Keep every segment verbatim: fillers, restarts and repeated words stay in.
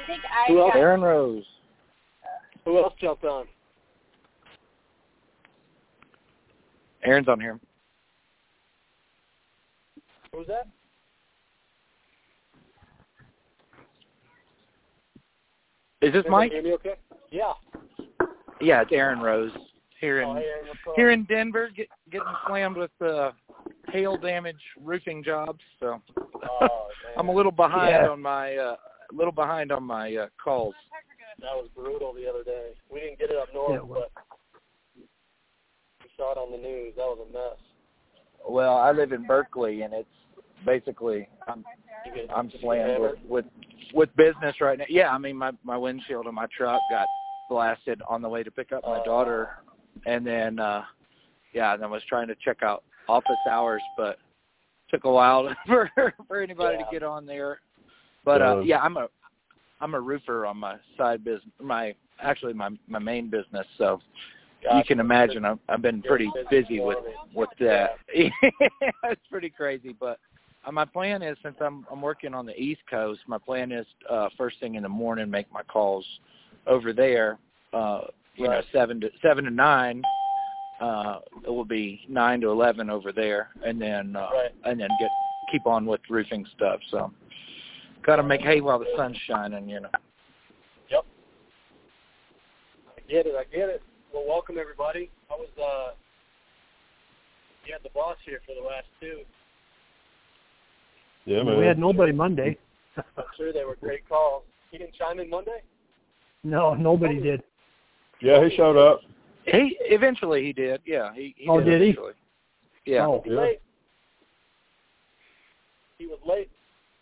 think I Who else? got Aaron Rose. Who else jumped on? Aaron's on here. Who was that? Is this Can Mike? you hear me okay? Yeah. Yeah, it's Aaron Rose here in Oh, hey, Aaron, what's up? here in Denver, get, getting slammed with uh, hail damage roofing jobs. So Oh, I'm a little behind Yeah. on my uh, little behind on my uh, calls. That was brutal the other day. We didn't get it up north, Yeah, well. but we saw it on the news. That was a mess. Well, I live in Berkeley, and it's basically I'm You get, I'm you get slammed with, hammered? with with business right now. Yeah, I mean my my windshield on my truck got blasted on the way to pick up my Oh. daughter, and then uh, yeah, and I was trying to check out office hours, but took a while for for anybody Yeah. to get on there. But uh, Yeah. yeah, I'm a I'm a roofer on my side business, my actually my my main business. So you Gotcha. can imagine I've, I've been You're pretty busy busy with morning. with that. It's pretty crazy, but uh, my plan is, since I'm I'm working on the East Coast, my plan is uh, first thing in the morning make my calls over there. Uh, you Right. know, seven to seven to nine. Uh, it will be nine to eleven over there, and then uh, Right. and then get keep on with roofing stuff. So, got to make hay while the sun's shining, you know. Yep. I get it. I get it. Well, welcome everybody. I was uh, you had the boss here for the last two. Yeah, man. We had nobody Monday. I'm sure they were great calls. He didn't chime in Monday? No, nobody did. Yeah, he showed up. He eventually he did, yeah. He, he Oh, did, did he? eventually. Yeah. Oh. He was Yeah. late. He was late.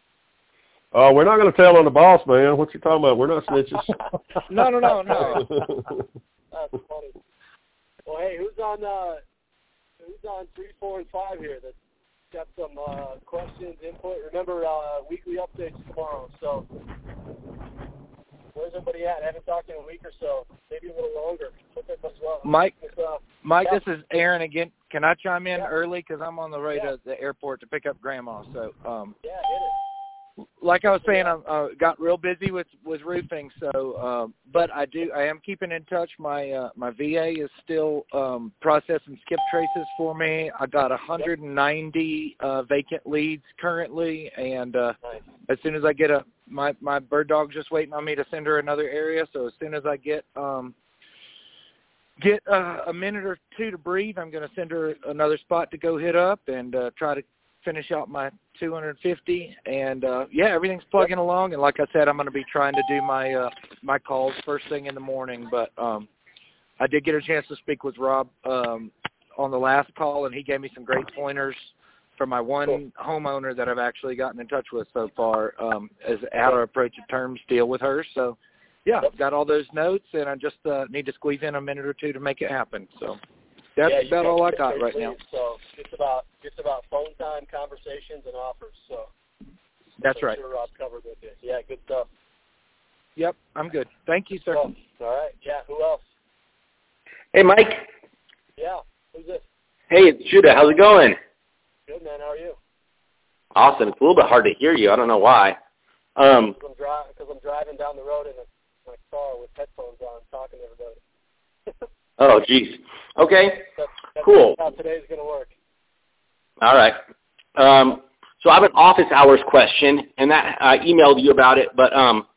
Oh, we're not going to tell on the boss, man. What you talking about? We're not snitches. No, no, no, no. That's funny. Well, hey, who's on uh, who's on three, four, and five here that's got some uh, questions, input? Remember, uh, weekly updates tomorrow. So, where's everybody at? I haven't talked in a week or so, maybe a little longer. Hope everybody's well. Mike, Uh, Mike, yeah. this is Aaron again. Can I chime in Yeah. early? Because I'm on the way Yeah. to the airport to pick up Grandma. So, um, Yeah, hit it. like I was saying, I uh, got real busy with, with roofing. So, um, but I do, I am keeping in touch. My uh, my V A is still um, processing skip traces for me. I got one hundred ninety uh, vacant leads currently, and uh, Nice. as soon as I get a my my bird dog's just waiting on me to send her another area. So as soon as I get um, get uh, a minute or two to breathe, I'm going to send her another spot to go hit up and uh, try to finish out my two hundred fifty. And uh, yeah, everything's plugging along. And like I said, I'm going to be trying to do my uh, my calls first thing in the morning. But um, I did get a chance to speak with Rob um, on the last call, and he gave me some great pointers for my one Cool. homeowner that I've actually gotten in touch with so far um, as how to approach a terms deal with her. So yeah, Yep. got all those notes, and I just uh, need to squeeze in a minute or two to make it happen. So that's yeah, you about all I get got great right now. leads, So it's about it's about phone time, conversations, and offers. So That's I'm right. sure Rob covered with you. Yeah, good stuff. Yep, I'm good. Thank you, sir. Well, all right. Yeah. Who else? Hey, Mike. Yeah. Who's this? Hey, it's Judah. How's it going? Good, man. How are you? Awesome. It's a little bit hard to hear you. I don't know why. Um, Because I'm, dri- cause I'm driving down the road in a, my car with headphones on, talking to everybody. oh, geez. Okay. That's, that's Cool. how today's going to work. All right. Um, so I have an office hours question, and that I emailed you about it. But um,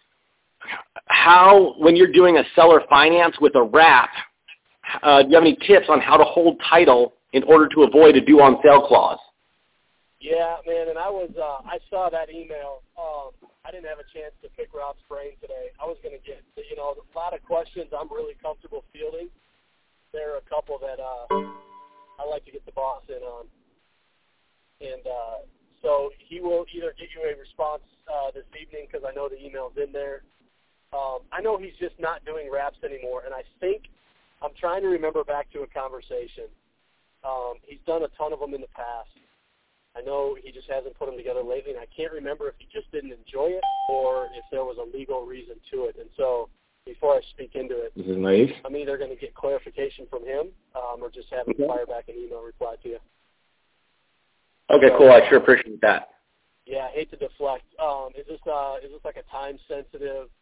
how, when you're doing a seller finance with a wrap, uh, do you have any tips on how to hold title in order to avoid a due on sale clause? Yeah, man, and I was, uh, I saw that email. Um, I didn't have a chance to pick Rob's brain today. I was going to get, you know, a lot of questions I'm really comfortable fielding. There are a couple that uh, I like to get the boss in on. And uh, so he will either get you a response uh, this evening, because I know the email's in there. Um, I know he's just not doing wraps anymore, and I think I'm trying to remember back to a conversation. Um, he's done a ton of them in the past. I know he just hasn't put them together lately, and I can't remember if he just didn't enjoy it or if there was a legal reason to it. And so before I speak into it, This is nice. I'm either going to get clarification from him um, or just have him Okay. fire back an email reply to you. Okay, cool. I sure appreciate that. Yeah, I hate to deflect. Um, is this uh, is this like a time-sensitive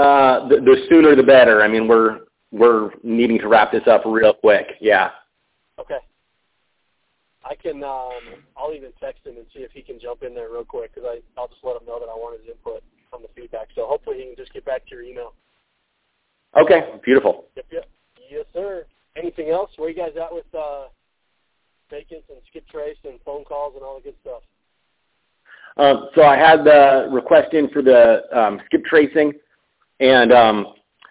Uh, the, the sooner the better. I mean, we're we're needing to wrap this up real quick. Yeah. Okay. I can. Um, I'll even text him and see if he can jump in there real quick because I I'll just let him know that I want his input on the feedback. So hopefully he can just get back to your email. Okay. Beautiful. Yep. Yep. Yes, sir. Anything else? Where you guys at with uh, vacants and skip trace and phone calls and all the good stuff? Um, so I had the request in for the um, skip tracing, and um,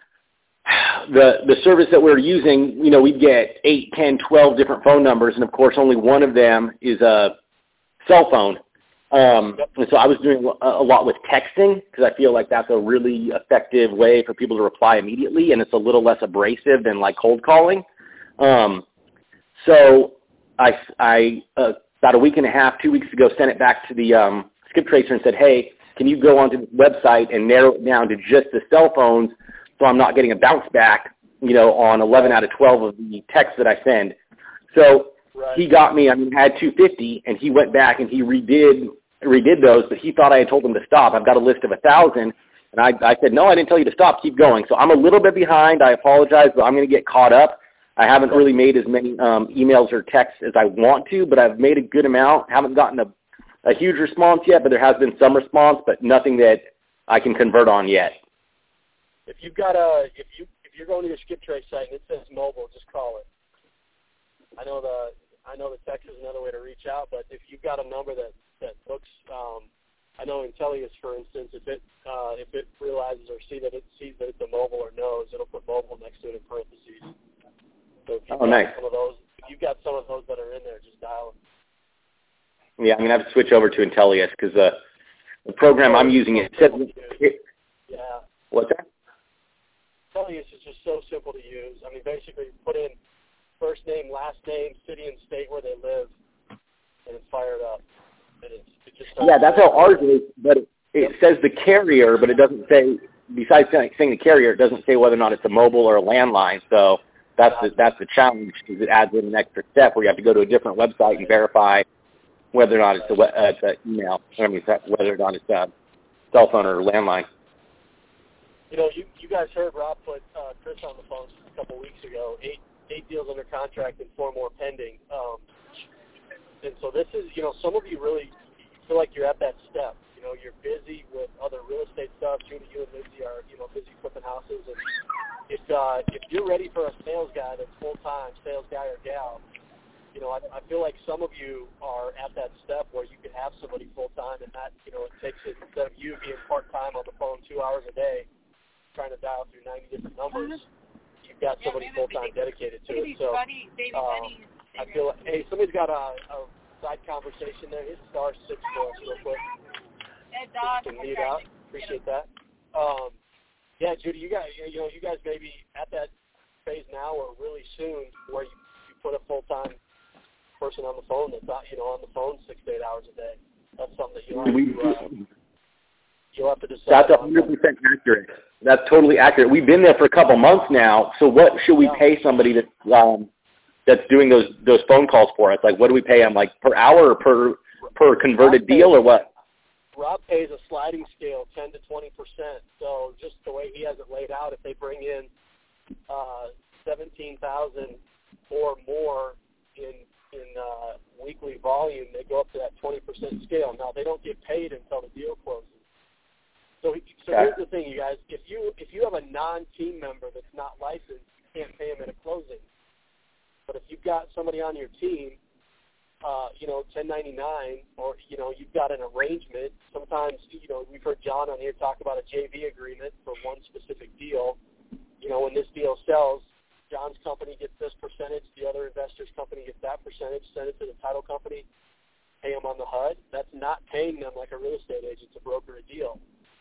the the service that we're using, you know, we get eight, ten, twelve different phone numbers, and of course only one of them is a cell phone. Um, yep. And so I was doing a, a lot with texting because I feel like that's a really effective way for people to reply immediately, and it's a little less abrasive than like cold calling. Um, so I, I uh, about a week and a half, two weeks ago, sent it back to the um, skip tracer and said, hey, can you go onto the website and narrow it down to just the cell phones so I'm not getting a bounce back, you know, on eleven out of twelve of the texts that I send. So right. He got me, I mean, I had two fifty, and he went back and he redid redid those, but he thought I had told him to stop. I've got a list of one thousand, and I, I said, no, I didn't tell you to stop. Keep going. So I'm a little bit behind. I apologize, but I'm going to get caught up. I haven't really made as many um, emails or texts as I want to, but I've made a good amount. Haven't gotten a, a huge response yet, but there has been some response, but nothing that I can convert on yet. If you've got a, if you if you're going to your skip trace site and it says mobile, just call it. I know the I know the text is another way to reach out, but if you've got a number that that looks, um, I know Intellius, for instance, if it uh, if it realizes or see that it sees that it's a mobile or knows, it'll put mobile next to it in parentheses. So if you've oh, got nice. some of those, if you've got some of those that are in there, just dial them. Yeah, I'm gonna have to switch over to Intellius because uh, the program I'm using it says. It, yeah. What's that? Intellius is just so simple to use. I mean, basically, you put in first name, last name, city and state where they live, and it's fired up. And it's, it just yeah, that's how ours is, but it, it says the carrier, but it doesn't say, besides saying, saying the carrier, it doesn't say whether or not it's a mobile or a landline. So that's the, that's the challenge because it adds in an extra step where you have to go to a different website and verify whether or not it's a uh, it's an email, I mean, whether or not it's a cell phone or landline. You know, you, you guys heard Rob put uh, Chris on the phone a couple weeks ago. Eight eight deals under contract and four more pending. Um, and so this is, you know, some of you really feel like you're at that step. You know, you're busy with other real estate stuff. Judy, you and Lindsay are, you know, busy flipping houses. And if uh, if you're ready for a sales guy that's full time, sales guy or gal, you know, I, I feel like some of you are at that step where you can have somebody full time, and that, you know, it takes it instead of you being part time on the phone two hours a day, trying to dial through ninety different numbers, you've got somebody yeah, full-time dedicated to it. So um, I feel like, hey, somebody's got a, a side conversation there. Hit star six for us real quick. So you can mute out. Appreciate that. Um, yeah, Judy, you got you know you guys may be at that phase now or really soon where you, you put a full-time person on the phone that's not, you know, on the phone six to eight hours a day. That's something that you have to uh, you'll have to decide. That's one hundred percent accurate. That's totally accurate. We've been there for a couple months now. So what should we pay somebody that um, that's doing those those phone calls for us? Like, what do we pay them? Like per hour or per per converted deal or what? Rob pays a sliding scale, ten to twenty percent. So just the way he has it laid out, if they bring in uh, seventeen thousand or more in in uh, weekly volume, they go up to that twenty percent scale. Now they don't get paid until the deal closes. So, so here's the thing, you guys. If you if you have a non-team member that's not licensed, you can't pay them at a closing. But if you've got somebody on your team, uh, you know, ten ninety-nine, or you know, you've got an arrangement. Sometimes, you know, we've heard John on here talk about a J V agreement for one specific deal. You know, when this deal sells, John's company gets this percentage, the other investor's company gets that percentage. Send it to the title company, pay them on the H U D. That's not paying them like a real estate agent to broker a deal.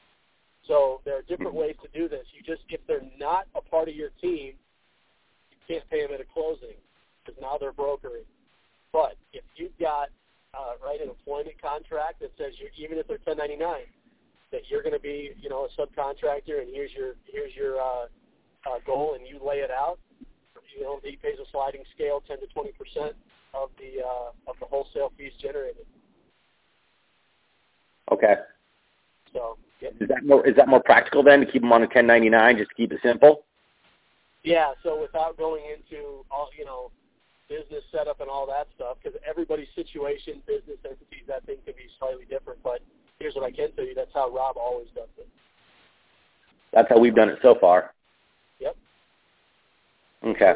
So there are different ways to do this. You just, if they're not a part of your team, you can't pay them at a closing because now they're brokering. But if you've got, uh, right, an employment contract that says you, even if they're ten ninety-nine, that you're going to be, you know, a subcontractor and here's your here's your uh, uh, goal, and you lay it out, you know, he pays a sliding scale, ten to twenty percent of the uh, of the wholesale fees generated. Okay. So Yep. Is that more is that more practical then to keep them on a ten ninety-nine, just to keep it simple? Yeah. So without going into all you know, business setup and all that stuff, because everybody's situation, business entities, that thing can be slightly different. But here's what I can tell you: that's how Rob always does it. That's how we've done it so far. Yep. Okay.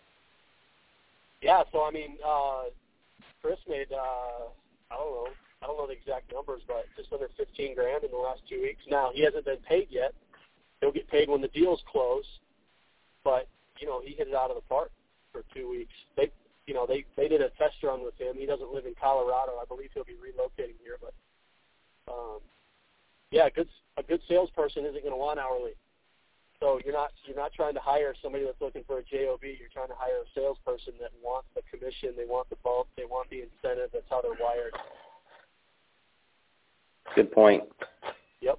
Yeah. So I mean, uh, Chris made uh, I don't know. I don't know the exact numbers, but just under fifteen grand in the last two weeks. Now, he hasn't been paid yet. He'll get paid when the deals close. But, you know, he hit it out of the park for two weeks. They, you know, they, they did a test run with him. He doesn't live in Colorado. I believe he'll be relocating here. But, um, yeah, a good, a good salesperson isn't going to want hourly. So you're not you're not trying to hire somebody that's looking for a job. You're trying to hire a salesperson that wants the commission. They want the bump. They want the incentive. That's how they're wired. Good point. Yep.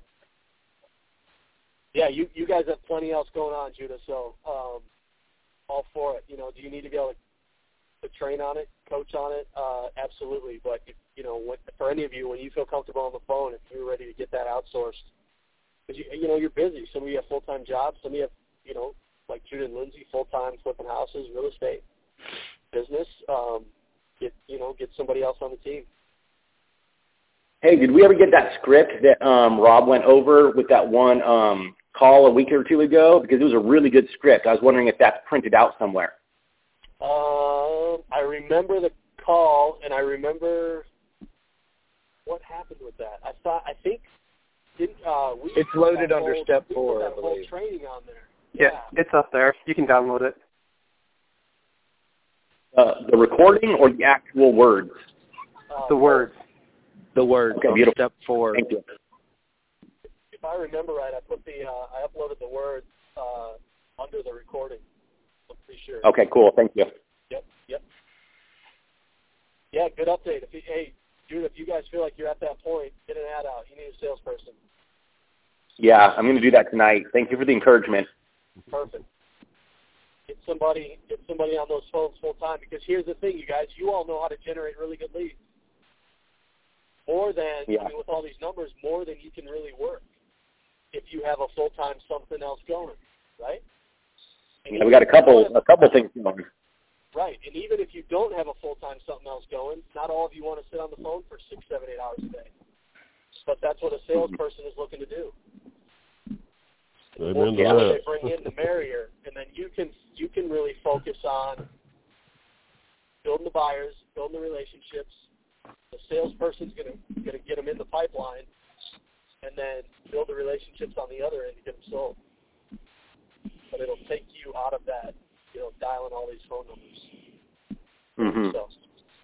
Yeah, you you guys have plenty else going on, Judah. So um, all for it. You know, do you need to be able to, to train on it, coach on it? Uh, absolutely. But if, you know, what, for any of you, when you feel comfortable on the phone, if you're ready to get that outsourced, because you you know you're busy. Some of you have full time jobs. Some of you have you know like Judah and Lindsay, full time flipping houses, real estate, business. Um, get you know get somebody else on the team. Hey, did we ever get that script that um, Rob went over with that one um, call a week or two ago? Because it was a really good script. I was wondering if that's printed out somewhere. Um, I remember the call, and I remember what happened with that. I thought, I think, didn't uh, we? It's loaded that under whole, step we four, put I that whole believe. training on there. Yeah, Yeah, it's up there. You can download it. Uh, the recording or the actual words? uh, The words. The word Okay, on beautiful. step four. Thank you. If I remember right, I put the, uh, I uploaded the words uh, under the recording. I'm pretty sure. Okay, cool. Thank you. Yep, yep. Yeah, good update. If you, hey, dude, if you guys feel like you're at that point, get an ad out. You need a salesperson. Yeah, I'm going to do that tonight. Thank you for the encouragement. Perfect. Get somebody, get somebody on those phones full time. Because here's the thing, you guys, you all know how to generate really good leads. More than, Yeah. I mean, with all these numbers, more than you can really work if you have a full-time something else going, right? And Yeah, we got a couple a couple things going. Right, and even if you don't have a full-time something else going, not all of you want to sit on the phone for six, seven, eight hours a day. But that's what a salesperson is looking to do. The more Amen to people that. they bring in, the merrier, and then you can you can really focus on building the buyers, building the relationships. The salesperson's going to going to get them in the pipeline, and then build the relationships on the other end to get them sold. But it'll take you out of that, you know, dialing all these phone numbers. Mm-hmm. So,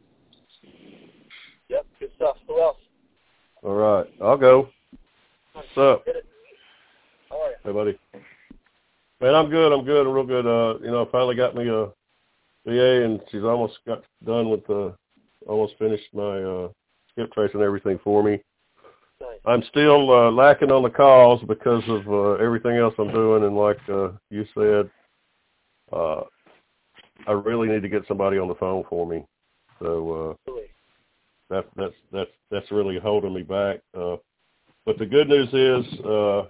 yep, good stuff. Who else? All right, I'll go. What's up? Hit it. How are you? Hey, buddy. Man, I'm good. I'm good. I'm real good. Uh, you know, I finally got me a V A, and she's almost got done with the, almost finished my uh, skip trace and everything for me. Nice. I'm still uh, lacking on the calls because of uh, everything else I'm doing, and like uh, you said, uh, I really need to get somebody on the phone for me. So uh, Really? that, that's that's that's really holding me back. Uh, but the good news is uh,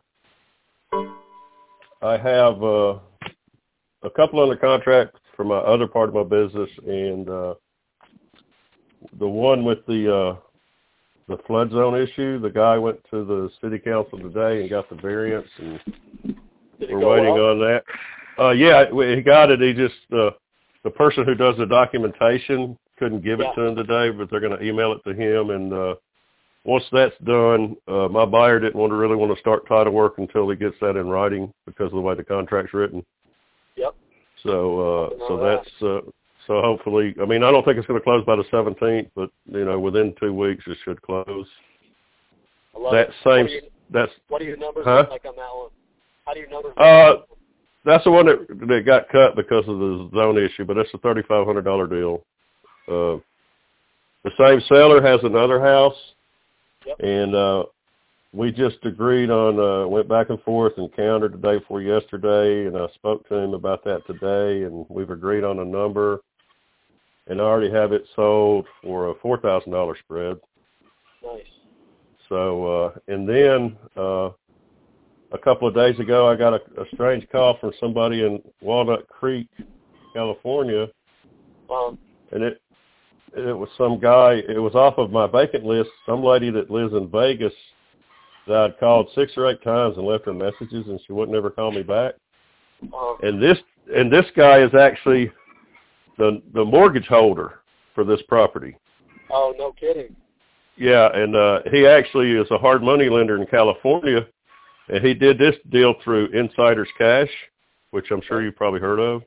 I have uh, a couple under contract for my other part of my business, and uh, the one with the uh, the flood zone issue, the guy went to the city council today and got the variance, and Did it we're go waiting well? on that. Uh, yeah, he got it. He just uh, the person who does the documentation couldn't give Yeah. it to him today, but they're going to email it to him. And uh, once that's done, uh, my buyer didn't want to really want to start title work until he gets that in writing because of the way the contract's written. Yep. So, uh, Nothing so wrong with that's uh, so hopefully. I mean, I don't think it's going to close by the seventeenth, but you know, within two weeks it should close. I love That it. same. What are your, That's what are your numbers Huh? look like on that one? How do your numbers look Uh, like? that's the one that that got cut because of the zone issue, but that's a thirty-five hundred dollar deal. Uh, the same seller has another house, Yep. and uh, we just agreed on, uh, went back and forth and countered the day before yesterday, and I spoke to him about that today, and we've agreed on a number, and I already have it sold for a four thousand dollar spread. Nice. So, uh, and then uh, a couple of days ago, I got a, a strange call from somebody in Walnut Creek, California, Um, and it it was some guy. It was off of my vacant list. Some lady that lives in Vegas that I'd called six or eight times and left her messages, and she wouldn't ever call me back. um, And this and this guy is actually the the mortgage holder for this property. oh, no kidding. Yeah, and uh, he actually is a hard money lender in California, and he did this deal through Insider's Cash, which I'm sure you've probably heard of.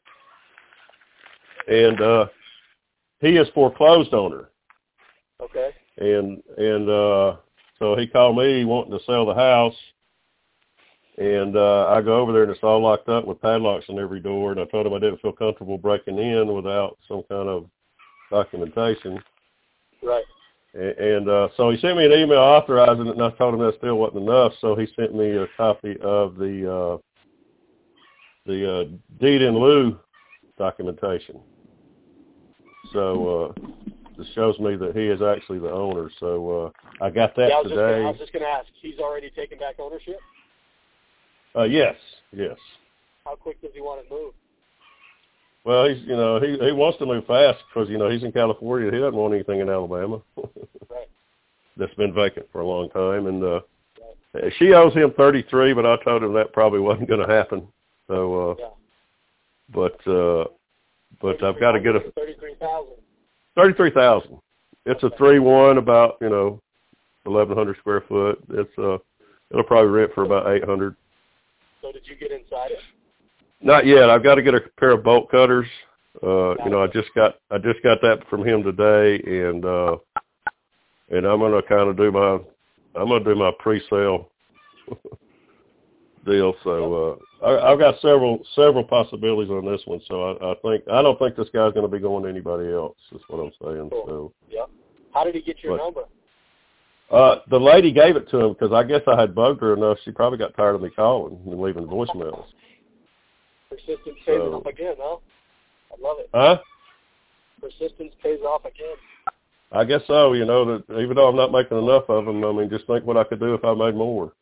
And uh, he is foreclosed on her. Okay. And and uh, so he called me wanting to sell the house, and uh, I go over there and it's all locked up with padlocks on every door. And I told him I didn't feel comfortable breaking in without some kind of documentation. Right. And, and uh, so he sent me an email authorizing it, and I told him that still wasn't enough. So he sent me a copy of the uh, the uh, deed in lieu documentation. So uh, this shows me that he is actually the owner. So uh, I got that yeah, I was today. Just gonna, I was just going to ask, he's already taken back ownership? Uh, yes, yes. How quick does he want it moved? Well, he's you know he he wants to move fast because you know he's in California. He doesn't want anything in Alabama. Right. That's been vacant for a long time, and uh, right. She owes him thirty-three, but I told him that probably wasn't going to happen. So, uh, yeah. but uh, but I've got to get a thirty-three thousand. Thirty-three thousand. It's okay. a three-one, about you know, eleven hundred square foot. It's uh, it'll probably rent for about eight hundred. So did you get inside it? Not yet. I've got to get a pair of bolt cutters. Uh, you know, I just got I just got that from him today, and uh, and I'm gonna kind of do my I'm gonna do my pre-sale deal. So uh, I, I've got several several possibilities on this one. So I, I think I don't think this guy's going to be going to anybody else. Is what I'm saying. Cool. So yeah. How did he get your but, number? Uh, the lady gave it to him because I guess I had bugged her enough. She probably got tired of me calling and leaving voicemails. Persistence pays So, off again, huh? I love it. Huh? Persistence pays off again. I guess so. You know, that even though I'm not making enough of them, I mean, just think what I could do if I made more.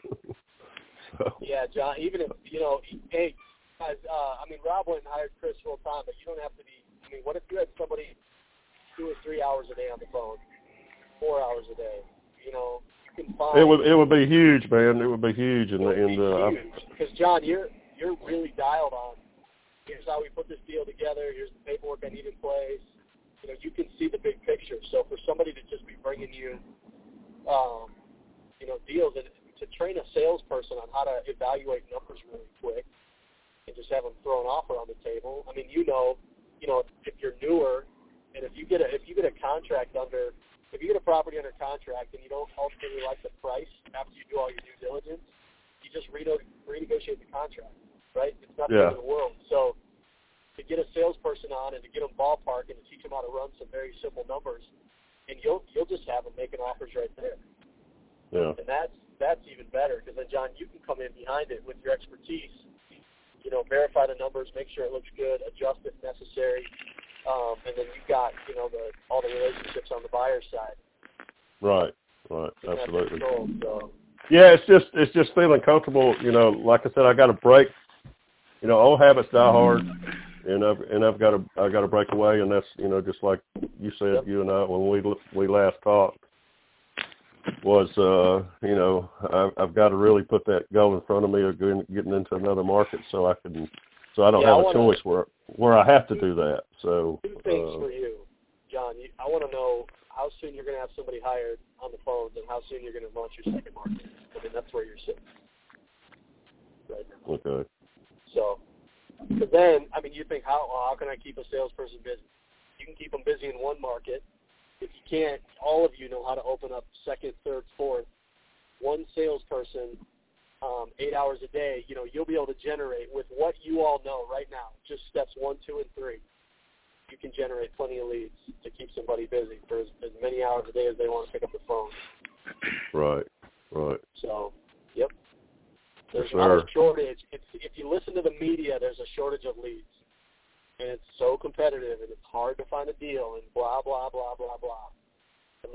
So. Yeah, John. Even if you know, hey, guys. Uh, I mean, Rob went and hired Chris full time, but you don't have to be. I mean, what if you had somebody two or three hours a day on the phone, four hours a day? You know, you can find. It would it would be huge, man. It would be huge, and it would and be uh, huge. Because John, you're you're really dialed on. Here's how we put this deal together. Here's the paperwork I need in place. You know, you can see the big picture. So for somebody to just be bringing you, um, you know, deals and to train a salesperson on how to evaluate numbers really quick and just have them throw an offer on the table. I mean, you know, you know, if you're newer and if you get a if you get a contract under if you get a property under contract and you don't ultimately like the price after you do all your due diligence, you just reno- renegotiate the contract, right? It's not the Yeah. end of the world. So to get a salesperson on and to get them ballpark and to teach them how to run some very simple numbers, and you'll you'll just have them making offers right there. Yeah. And that's that's even better because then, John, you can come in behind it with your expertise, you know, verify the numbers, make sure it looks good, adjust if necessary, um, and then you've got, you know, the all the relationships on the buyer's side. Right. Right. You have Absolutely. control, so. Yeah, it's just it's just feeling comfortable. You know, like I said, I got to break. You know, old habits die hard, and I've and I've got to I got to break away, and that's you know just like you said, Yep. you and I when we we last talked was uh you know I've, I've got to really put that goal in front of me of getting, getting into another market so I can so I don't Yeah, have I a wanna, choice where where I have to do that. So two things uh, for you, John. You, I want to know how soon you're going to have somebody hired on the phones and how soon you're going to launch your second market. I mean, that's where you're sitting right now. Okay. So, because then, I mean, you think, how well, how can I keep a salesperson busy? You can keep them busy in one market. If you can't, all of you know how to open up second, third, fourth. One salesperson, um, eight hours a day, you know, you'll be able to generate with what you all know right now, just steps one, two, and three. You can generate plenty of leads to keep somebody busy for as, as many hours a day as they want to pick up the phone. Right. Right. So, yep. There's Sure. not a shortage. It's, if you listen to the media, there's a shortage of leads. And it's so competitive, and it's hard to find a deal, and blah, blah, blah, blah, blah. The more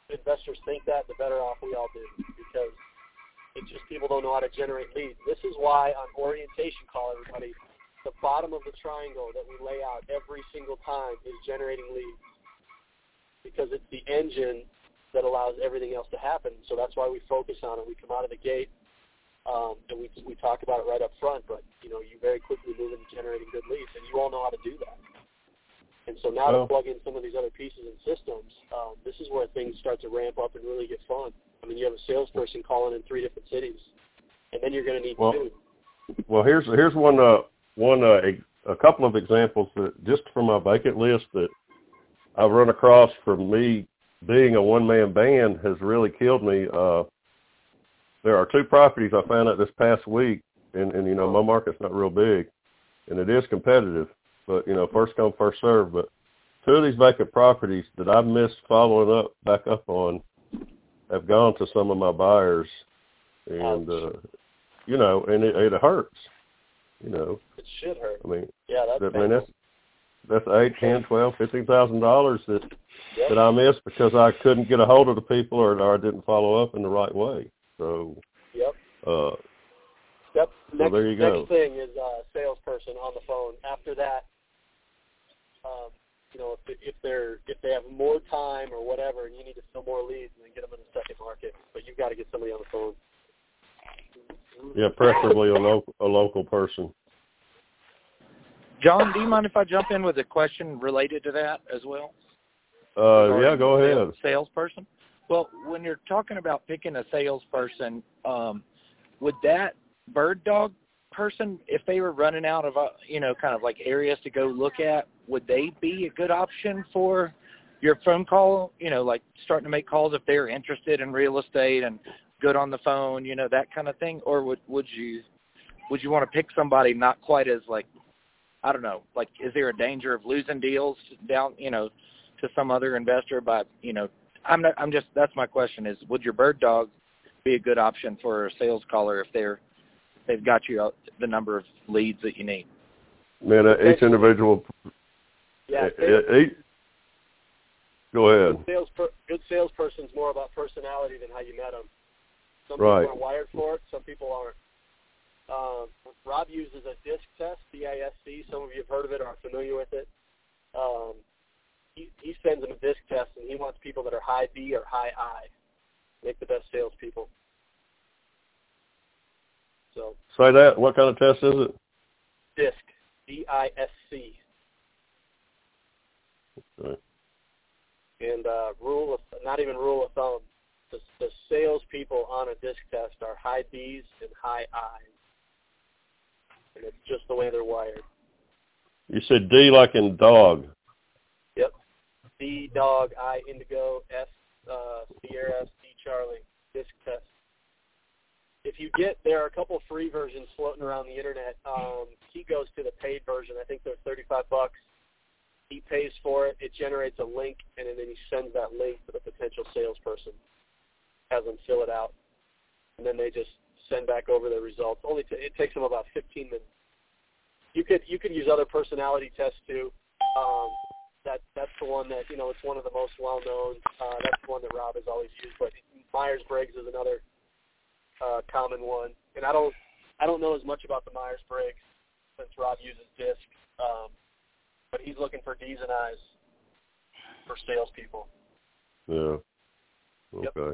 investors think that, the better off we all do, because it's just people don't know how to generate leads. This is why on orientation call, everybody, the bottom of the triangle that we lay out every single time is generating leads, because it's the engine that allows everything else to happen. So that's why we focus on it. We come out of the gate, um, and we we talk about it right up front, but, you know, you very quickly move into generating good leads, and you all know how to do that. And so now well, to plug in some of these other pieces and systems, um, this is where things start to ramp up and really get fun. I mean, you have a salesperson calling in three different cities, and then you're going to need well, two. Well, here's here's one uh, one uh, a couple of examples that just from my vacant list that I've run across from me being a one-man band has really killed me. Uh, there are two properties I found out this past week, and, and, you know, my market's not real big, and it is competitive, but, you know, first come, first serve. But two of these vacant properties that I've missed following up, back up on, have gone to some of my buyers, and, uh, you know, and it, it hurts, you know. It should hurt. I mean, yeah, that's that, I mean, that's, that's eight, ten, twelve, fifteen thousand dollars that yep. that I missed because I couldn't get a hold of the people or, or I didn't follow up in the right way. So, yep. Uh, yep. So next, there you go. Next thing is a uh, salesperson on the phone. After that, um, you know, if, if they're if they have more time or whatever, and you need to fill more leads, then get them in the second market. But you've got to get somebody on the phone. Yeah, preferably a local a local person. John, do you mind if I jump in with a question related to that as well? Uh, yeah, go ahead. Salesperson. Well, when you're talking about picking a salesperson, um, would that bird dog person, if they were running out of, uh, you know, kind of like areas to go look at, would they be a good option for your phone call? You know, like starting to make calls if they're interested in real estate and good on the phone, you know, that kind of thing? Or would would you would you want to pick somebody not quite as like, I don't know, like, is there a danger of losing deals down, you know, to some other investor by, you know, I'm not, I'm just, that's my question is, would your bird dog be a good option for a sales caller if they're, they've got you the number of leads that you need? Man, each individual. Yeah. Each, go ahead. Good, sales per, good salesperson's more about personality than how you met them. Some right. people are wired for it. Some people aren't. Um, Rob uses a DISC test, D I S C. Some of you have heard of it or are familiar with it. Um, he, he sends them a DISC test, and he wants people that are high B or high I. Make the best salespeople. So. Say that. What kind of test is it? DISC, D I S C. Okay. And uh, rule of, not even rule of thumb, the, the salespeople on a DISC test are high B's and high I's. And it's just the way they're wired. You said D like in dog. Yep. D, dog, I, indigo, S, uh, Sierra, C, Charlie, DISC test. If you get, there are a couple free versions floating around the internet. Um, he goes to the paid version. I think they're thirty-five bucks. He pays for it. It generates a link, and then he sends that link to the potential salesperson, has them fill it out, and then they just send back over the results. Only t- it takes them about fifteen minutes. You could you could use other personality tests too. Um, that that's the one that, you know, it's one of the most well known. Uh, that's the one that Rob has always used. But Myers-Briggs is another uh, common one. And I don't I don't know as much about the Myers-Briggs since Rob uses DISC. Um, but he's looking for D's and I's for salespeople. Yeah. Okay. Yep.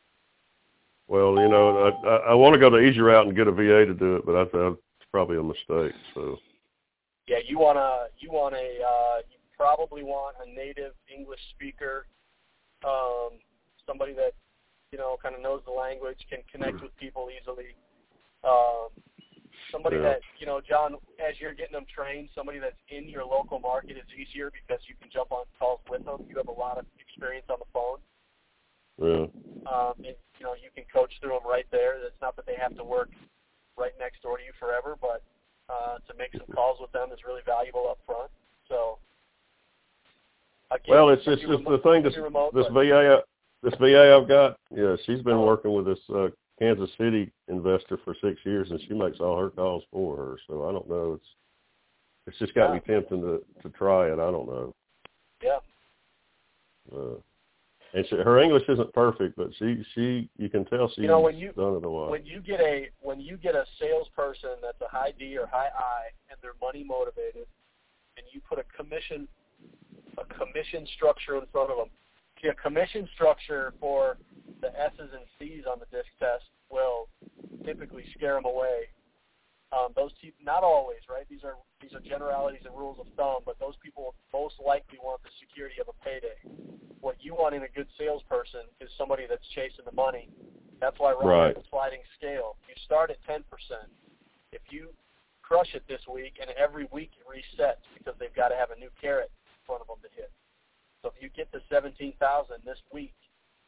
Well, you know, I, I, I want to go the easy route and get a V A to do it, but I think it's probably a mistake. So. Yeah, you want to you want a uh, you probably want a native English speaker, um, somebody that, you know, kind of knows the language, can connect with people easily. Um, somebody yeah. that, you know, John, as you're getting them trained, somebody that's in your local market is easier because you can jump on calls with them. You have a lot of experience on the phone. Yeah. Um, and, you know, you can coach through them right there. It's not that they have to work right next door to you forever, but uh, to make some calls with them is really valuable up front. So, again, well, it's just, remote, just the thing. This, remote, this but, V A, this V A I've got. Yeah, she's been working with this uh, Kansas City investor for six years, and she makes all her calls for her. So I don't know. It's it's just got yeah. me tempting to to try it. I don't know. Yeah. Uh, And she, her English isn't perfect, but she, she you can tell she's you know, when you, done it a while. When you get a when you get a salesperson that's a high D or high I and they're money motivated, and you put a commission a commission structure in front of them. See, a commission structure for the S's and C's on the disc test will typically scare them away. Um, those two, not always, right? These are these are generalities and rules of thumb, but those people most likely want the security of a payday. What you want in a good salesperson is somebody that's chasing the money. That's why Rob right. has a sliding scale. You start at ten percent. If you crush it this week, and every week it resets because they've got to have a new carrot in front of them to hit. So if you get to seventeen thousand this week,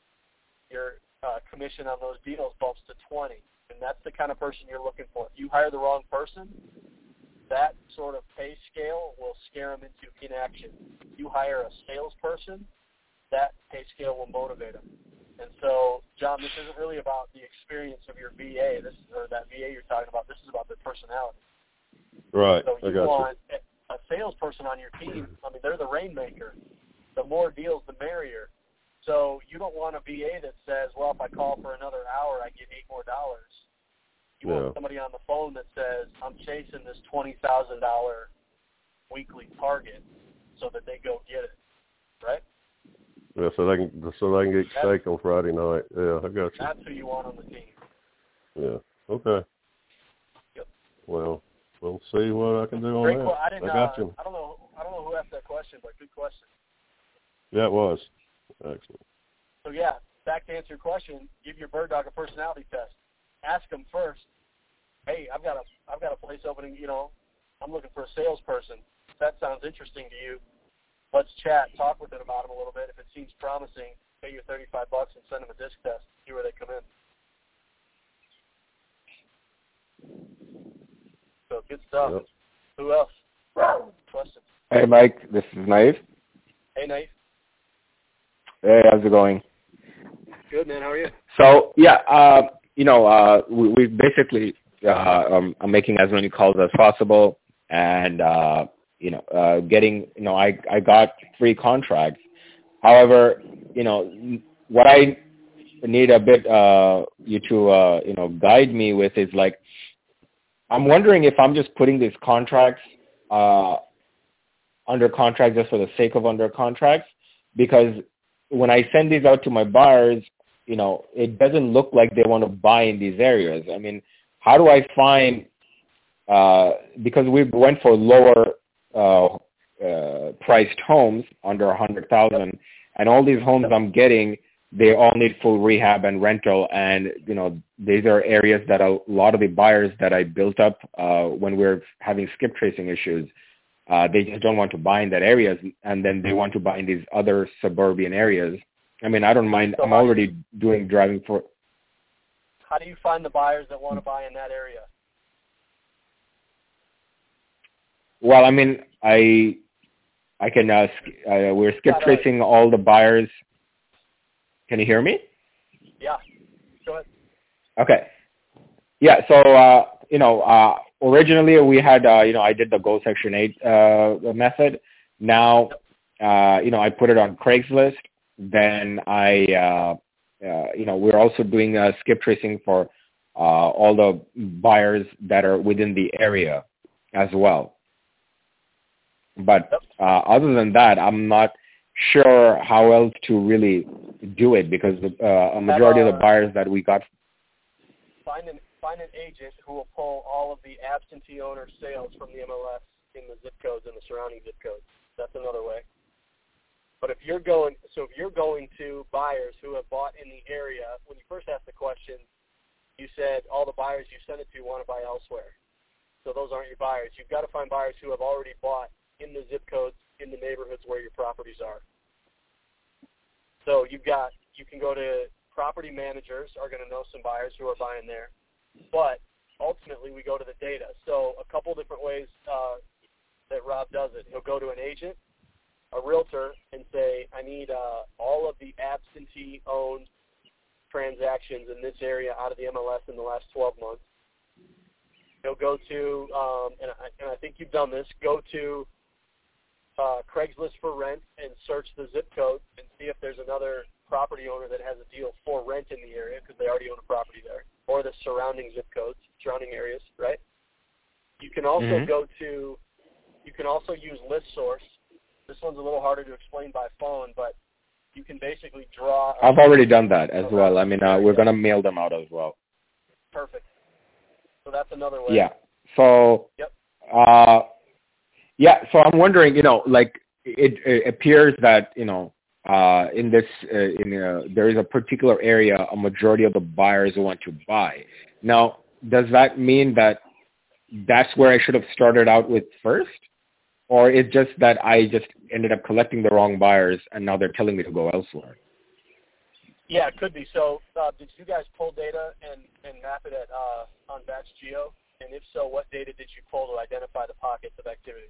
your uh, commission on those deals bumps to twenty. And that's the kind of person you're looking for. If you hire the wrong person, that sort of pay scale will scare them into inaction. If you hire a salesperson, that pay scale will motivate them. And so, John, this isn't really about the experience of your V A, this or that V A you're talking about. This is about their personality. Right. So you I got want you. a salesperson on your team. I mean, they're the rainmaker. The more deals, the merrier. So you don't want a V A that says, well, if I call for another hour, I get eight more dollars. You yeah. want somebody on the phone that says, I'm chasing this twenty thousand dollars weekly target so that they go get it, right? Yeah, so they can so they can get that's, steak on Friday night. Yeah, I got you. That's who you want on the team. Yeah. Okay. Yep. Well, we'll see what I can do on Great that. qu- I, didn't, I got uh, you. I don't know. I don't know who asked that question, but good question. Yeah, it was. Excellent. So yeah, back to answer your question. Give your bird dog a personality test. Ask them first. Hey, I've got a I've got a place opening. You know, I'm looking for a salesperson. If that sounds interesting to you, let's chat. Talk with them about them a little bit. If it seems promising, pay you thirty-five bucks and send them a disc test. See where they come in. So good stuff. Yep. Who else? Questions? Hey, Mike. This is Naif. Hey, Naif. Hey, how's it going? Good, man. How are you? So, yeah, uh, you know, uh, we, we basically, uh, um, I'm making as many calls as possible and, uh, you know, uh, getting, you know, I, I got free contracts. However, you know, what I need a bit, uh, you to, uh, you know, guide me with is like, I'm wondering if I'm just putting these contracts, uh, under contract just for the sake of under contracts, because when I send these out to my buyers, you know, it doesn't look like they want to buy in these areas. I mean, how do I find, uh, because we went for lower uh, uh, priced homes under one hundred thousand dollars, and all these homes I'm getting, they all need full rehab and rental. And, you know, these are areas that a lot of the buyers that I built up uh, when we we're having skip tracing issues, uh, they just don't want to buy in that areas, and then they want to buy in these other suburban areas. I mean, I don't mind. So I'm already doing driving for. How do you find the buyers that want to buy in that area? Well, I mean, I I can. Uh, uh, we're skip tracing all the buyers. Can you hear me? Yeah. Go ahead. Okay. Yeah. So uh, you know, uh, originally we had uh, you know I did the Go Section eight uh, method. Now, uh, you know, I put it on Craigslist. Then I, uh, uh, you know, we're also doing uh, skip tracing for uh, all the buyers that are within the area as well. But uh, other than that, I'm not sure how else to really do it because uh, a majority of the buyers that we got. Find an find an agent who will pull all of the absentee owner sales from the M L S in the zip codes and the surrounding zip codes. That's another way. But if you're going, so if you're going to buyers who have bought in the area, when you first asked the question, you said all the buyers you sent it to want to buy elsewhere. So those aren't your buyers. You've got to find buyers who have already bought in the zip codes, in the neighborhoods where your properties are. So you've got, you can go to property managers are going to know some buyers who are buying there. But ultimately we go to the data. So a couple different ways uh, that Rob does it. He'll go to an agent, a realtor, and say, I need uh, all of the absentee-owned transactions in this area out of the M L S in the last twelve months. He'll go to, um, and, I, and I think you've done this, go to uh, Craigslist for rent and search the zip code and see if there's another property owner that has a deal for rent in the area because they already own a property there, or the surrounding zip codes, surrounding areas, right? You can also mm-hmm. go to, you can also use ListSource. This one's a little harder to explain by phone, but you can basically draw. I've already done that as well. I mean, uh, we're going to mail them out as well. Perfect. So that's another way. Yeah. So, yep. uh, yeah, so I'm wondering, you know, like it, it appears that, you know, uh, in this, uh, in uh, there is a particular area, a majority of the buyers want to buy. Now, does that mean that that's where I should have started out with first? Or it's just that I just ended up collecting the wrong buyers and now they're telling me to go elsewhere? Yeah, it could be. So uh, did you guys pull data and, and map it at uh, on Batch Geo? And if so, what data did you pull to identify the pockets of activity?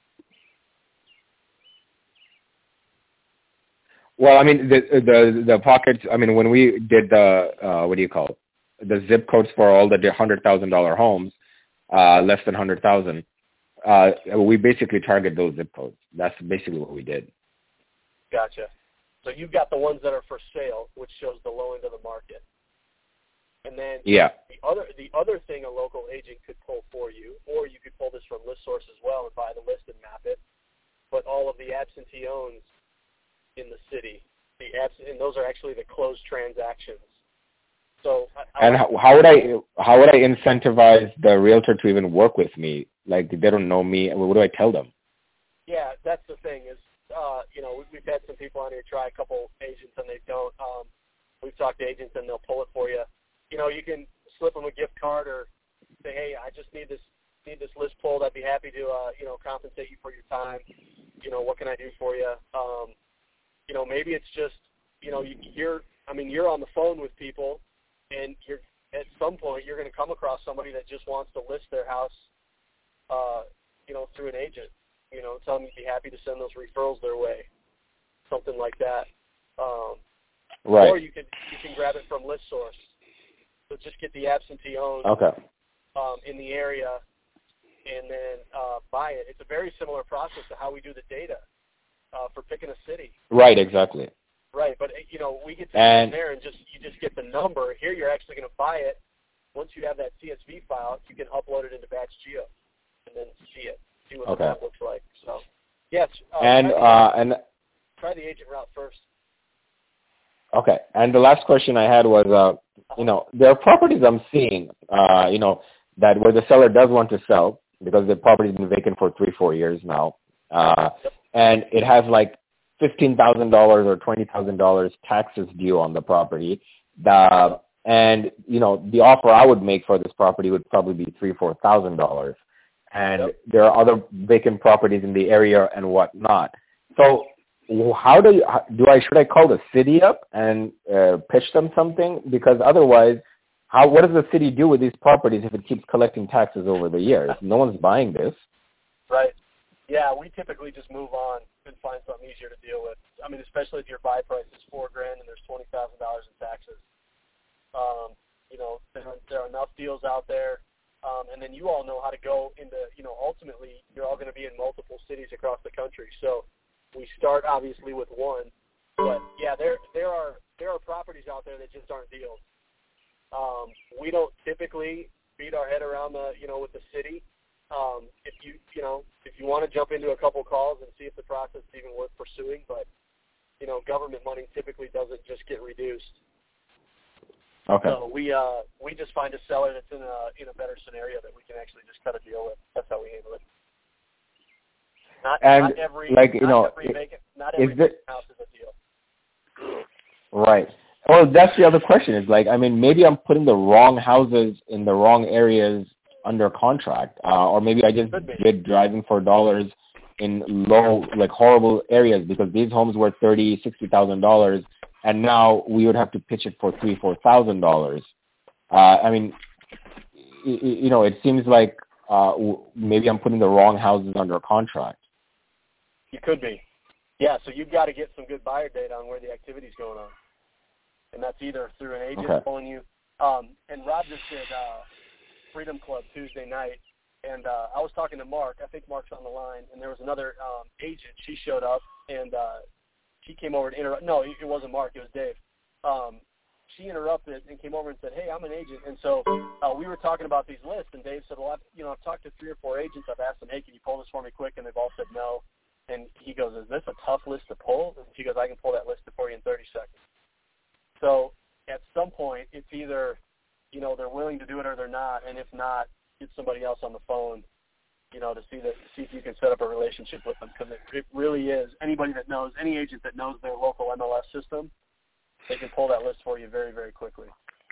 Well, I mean, the the the pockets, I mean, when we did the, uh, what do you call it, the zip codes for all the one hundred thousand dollars homes, uh, less than one hundred thousand dollars, uh, we basically target those zip codes. That's basically what we did. Gotcha. So you've got the ones that are for sale, which shows the low end of the market. And then yeah. the other the other thing a local agent could pull for you, or you could pull this from ListSource as well and buy the list and map it, but all of the absentee owns in the city, the abs- and those are actually the closed transactions. So, I, and I, how, how would I how would I incentivize the realtor to even work with me? Like, they don't know me. What do I tell them? Yeah, that's the thing is, uh, you know, we've had some people on here try a couple agents and they don't. Um, we've talked to agents and they'll pull it for you. You know, you can slip them a gift card or say, hey, I just need this need this list pulled. I'd be happy to, uh, you know, compensate you for your time. You know, what can I do for you? Um, you know, maybe it's just, you know, you, you're, I mean, you're on the phone with people, and you're at some point you're going to come across somebody that just wants to list their house, uh, you know, through an agent. You know, tell them you'd be happy to send those referrals their way, something like that. Um, right. Or you can you can grab it from ListSource. So just get the absentee owned okay. um, in the area, and then uh, buy it. It's a very similar process to how we do the data uh, for picking a city. Right. Exactly. Right, but you know, we get to and, there and just you just get the number. Here, you're actually going to buy it. Once you have that C S V file, you can upload it into Batch Geo and then see it, see what okay. the map looks like. So, yes. Uh, and try the, uh, and try the agent route first. Okay, and the last question I had was, uh, you know, there are properties I'm seeing, uh, you know, that where the seller does want to sell because the property's been vacant for three, four years now, uh, yep. and it has like fifteen thousand dollars or twenty thousand dollars taxes due on the property. The, and, you know, the offer I would make for this property would probably be three, four thousand dollars. And yep. there are other vacant properties in the area and whatnot. So how do you, do I, should I call the city up and uh, pitch them something? Because otherwise, how, what does the city do with these properties if it keeps collecting taxes over the years? No one's buying this. Right. Yeah, we typically just move on and find something easier to deal with. I mean, especially if your buy price is four grand and there's twenty thousand dollars in taxes. Um, you know, there, there are enough deals out there, um, and then you all know how to go into. You know, ultimately, you're all going to be in multiple cities across the country. So we start obviously with one, but yeah, there there are there are properties out there that just aren't deals. Um, we don't typically beat our head around the you know with the city. Um, if you you know if you want to jump into a couple calls and see if the process is even worth pursuing, but you know government money typically doesn't just get reduced. Okay. So we uh we just find a seller that's in a in a better scenario that we can actually just cut a deal with. That's how we handle it. Not, and not every like you not know, every vacant, not every is it, house is a deal. Right. Well, that's the other question. Is like I mean maybe I'm putting the wrong houses in the wrong areas under contract, uh, or maybe I just bid driving for dollars in low, like horrible areas because these homes were thirty, sixty thousand dollars, and now we would have to pitch it for three, four thousand dollars. Uh, I mean, you, you know, it seems like uh, maybe I'm putting the wrong houses under contract. You could be, yeah. So you've got to get some good buyer data on where the activity's going on, and that's either through an agent okay. pulling you. Um, and Rob just did. Uh, Freedom Club Tuesday night, and uh, I was talking to Mark. I think Mark's on the line, and there was another um, agent. She showed up, and uh, she came over to interrupt. No, it wasn't Mark. It was Dave. Um, she interrupted and came over and said, hey, I'm an agent. And so uh, we were talking about these lists, and Dave said, well, I've, you know, I've talked to three or four agents. I've asked them, hey, can you pull this for me quick? And they've all said no. And he goes, is this a tough list to pull? And she goes, I can pull that list for you in thirty seconds. So at some point, it's either, you know, they're willing to do it or they're not. And if not, get somebody else on the phone, you know, to see that, see if you can set up a relationship with them. Because it, it really is, anybody that knows, any agent that knows their local M L S system, they can pull that list for you very, very quickly.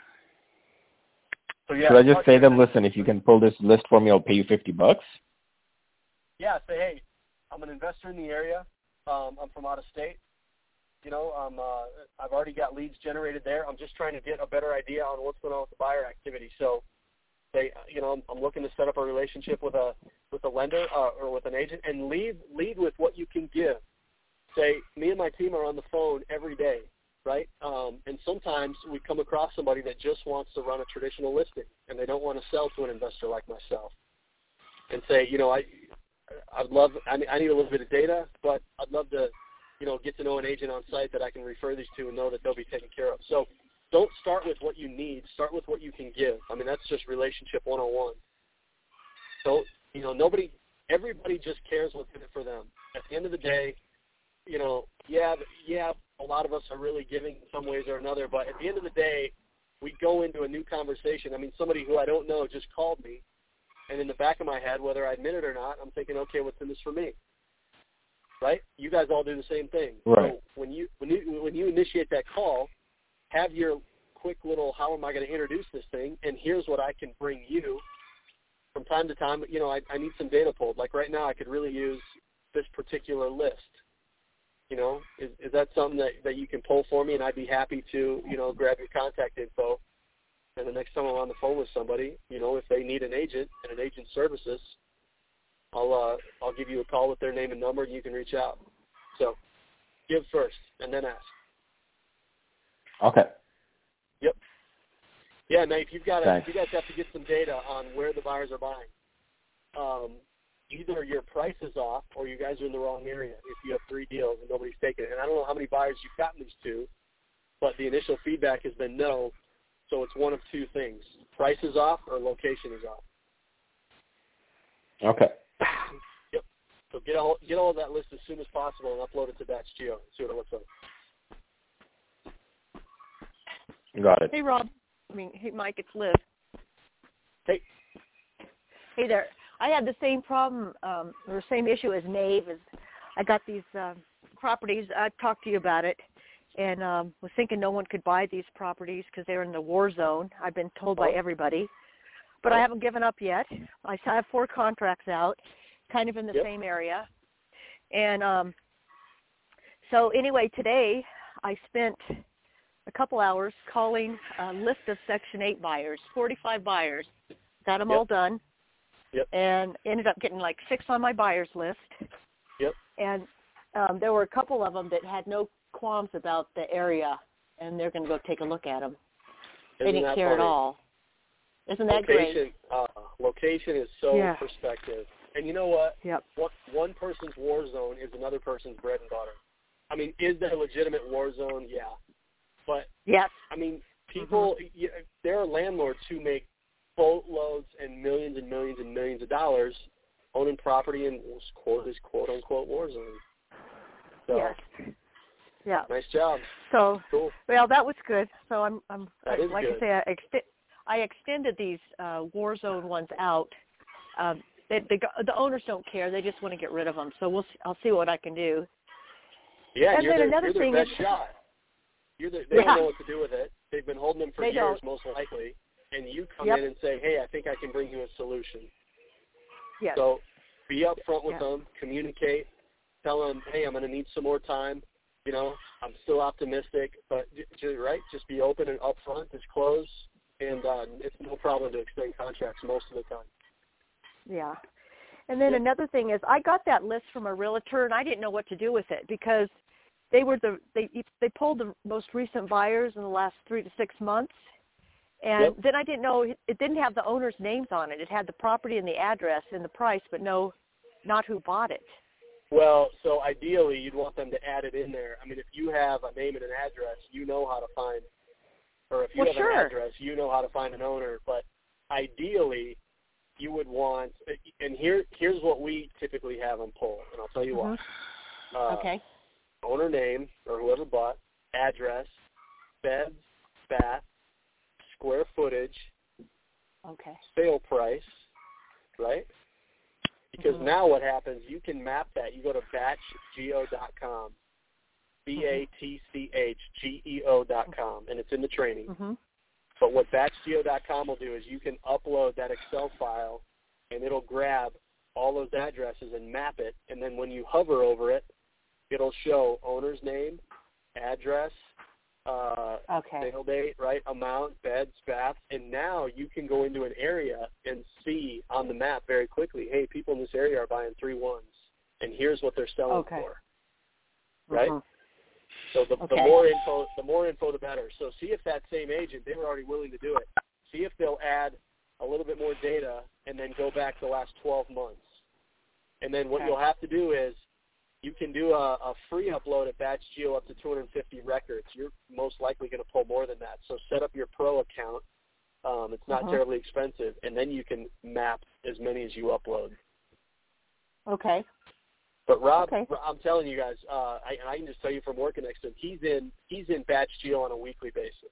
So, yeah, should I just say to them, listen, if you can pull this list for me, I'll pay you fifty bucks? Yeah, say, hey, I'm an investor in the area. Um, I'm from out of state. You know, um, uh, I've already got leads generated there. I'm just trying to get a better idea on what's going on with the buyer activity. So, they, you know, I'm, I'm looking to set up a relationship with a with a lender uh, or with an agent, and lead lead with what you can give. Say, me and my team are on the phone every day, right? Um, and sometimes we come across somebody that just wants to run a traditional listing, and they don't want to sell to an investor like myself. And say, you know, I. I'd love, I need a little bit of data, but I'd love to, you know, get to know an agent on site that I can refer these to and know that they'll be taken care of. So don't start with what you need. Start with what you can give. I mean, that's just relationship one oh one. So, you know, nobody, everybody just cares what's in it for them. At the end of the day, you know, yeah, yeah, a lot of us are really giving in some ways or another, but at the end of the day, we go into a new conversation. I mean, somebody who I don't know just called me. And in the back of my head, whether I admit it or not, I'm thinking, okay, what's in this for me? Right? You guys all do the same thing. Right. So when you when you when you initiate that call, have your quick little, how am I going to introduce this thing? And here's what I can bring you. From time to time, you know, I, I need some data pulled. Like right now, I could really use this particular list. You know, is is that something that, that you can pull for me? And I'd be happy to, you know, grab your contact info. And the next time I'm on the phone with somebody, you know, if they need an agent and an agent services, I'll uh, I'll give you a call with their name and number, and you can reach out. So give first, and then ask. Okay. Yep. Yeah, Nate, you've got to, you guys have to get some data on where the buyers are buying. Um, either your price is off, or you guys are in the wrong area. If you have three deals and nobody's taking it, and I don't know how many buyers you've gotten these to, but the initial feedback has been no. So it's one of two things: price is off or location is off. Okay. Yep. So get all get all of that list as soon as possible and upload it to Dax Geo and see what it looks like. Got it. Hey, Rob. I mean, hey, Mike, it's Liz. Hey. Hey there. I had the same problem um, or same issue as Nave. Is I got these uh, properties. I talked to you about it. And um, was thinking no one could buy these properties because they're in the war zone. I've been told by everybody. But I haven't given up yet. I have four contracts out, kind of in the yep. same area. And um, so anyway, today I spent a couple hours calling a list of Section eight buyers, forty-five buyers. Got them yep. all done. Yep. And ended up getting like six on my buyers list. Yep. And um, there were a couple of them that had no qualms about the area, and they're going to go take a look at them. Isn't they didn't care funny? at all. Isn't that location, great? Uh, location is so yeah. perspective. And you know what? Yep. What? One person's war zone is another person's bread and butter. I mean, is there a legitimate war zone? Yeah. But, yes. I mean, people, mm-hmm. you, there are landlords who make boatloads and millions and millions and millions of dollars owning property in this quote-unquote war zone. So, yes. Yeah. Nice job. So, cool. Well, that was good. So I'm, I'm that is like good. I say, I, ext- I extended these uh, war zone ones out. Um, they, they, the owners don't care; they just want to get rid of them. So we'll, I'll see what I can do. Yeah, and you're then their, another you're their thing best is, shot. You're the, they yeah. don't know what to do with it. They've been holding them for they years, don't. most likely, and you come yep. in and say, "Hey, I think I can bring you a solution." Yes. So be upfront with yeah. them, communicate, tell them, "Hey, I'm going to need some more time. You know, I'm still optimistic, but j- right, just be open and upfront, disclose, and uh, it's no problem to extend contracts most of the time." Yeah. And then yeah. another thing is, I got that list from a realtor, and I didn't know what to do with it because they were the they they pulled the most recent buyers in the last three to six months, and yep. then I didn't know it didn't have the owners' names on it. It had the property and the address and the price, but no, not who bought it. Well, so ideally, you'd want them to add it in there. I mean, if you have a name and an address, you know how to find, or if you well, have sure. an address, you know how to find an owner. But Mm-hmm. ideally, you would want, and here, here's what we typically have them pull, and I'll tell you mm-hmm. what. Uh, okay. Owner name, or whoever bought, address, beds, bath, square footage, Okay. sale price, right? Because mm-hmm. now what happens, you can map that. You go to batch geo dot com, B A T C H G E O dot com, and it's in the training. Mm-hmm. But what batch geo dot com will do is you can upload that Excel file, and it'll grab all those addresses and map it, and then when you hover over it, it'll show owner's name, address, uh, Okay. sale date, right, amount, beds, baths, and now you can go into an area and see on the map very quickly, hey, people in this area are buying three ones, and here's what they're selling Okay. for, right? Mhm. So the, Okay. the more info, the more info, the better. So see if that same agent, they were already willing to do it. See if they'll add a little bit more data and then go back the last twelve months. And then what Okay. you'll have to do is you can do a, a free upload at Batch Geo up to two hundred fifty records. You're most likely going to pull more than that. So set up your pro account. Um, it's not Mhm. terribly expensive, and then you can map as many as you upload. Okay. But Rob, Okay. I'm telling you guys, uh, I, and I can just tell you from working next to him, he's in he's in Batch Geo on a weekly basis.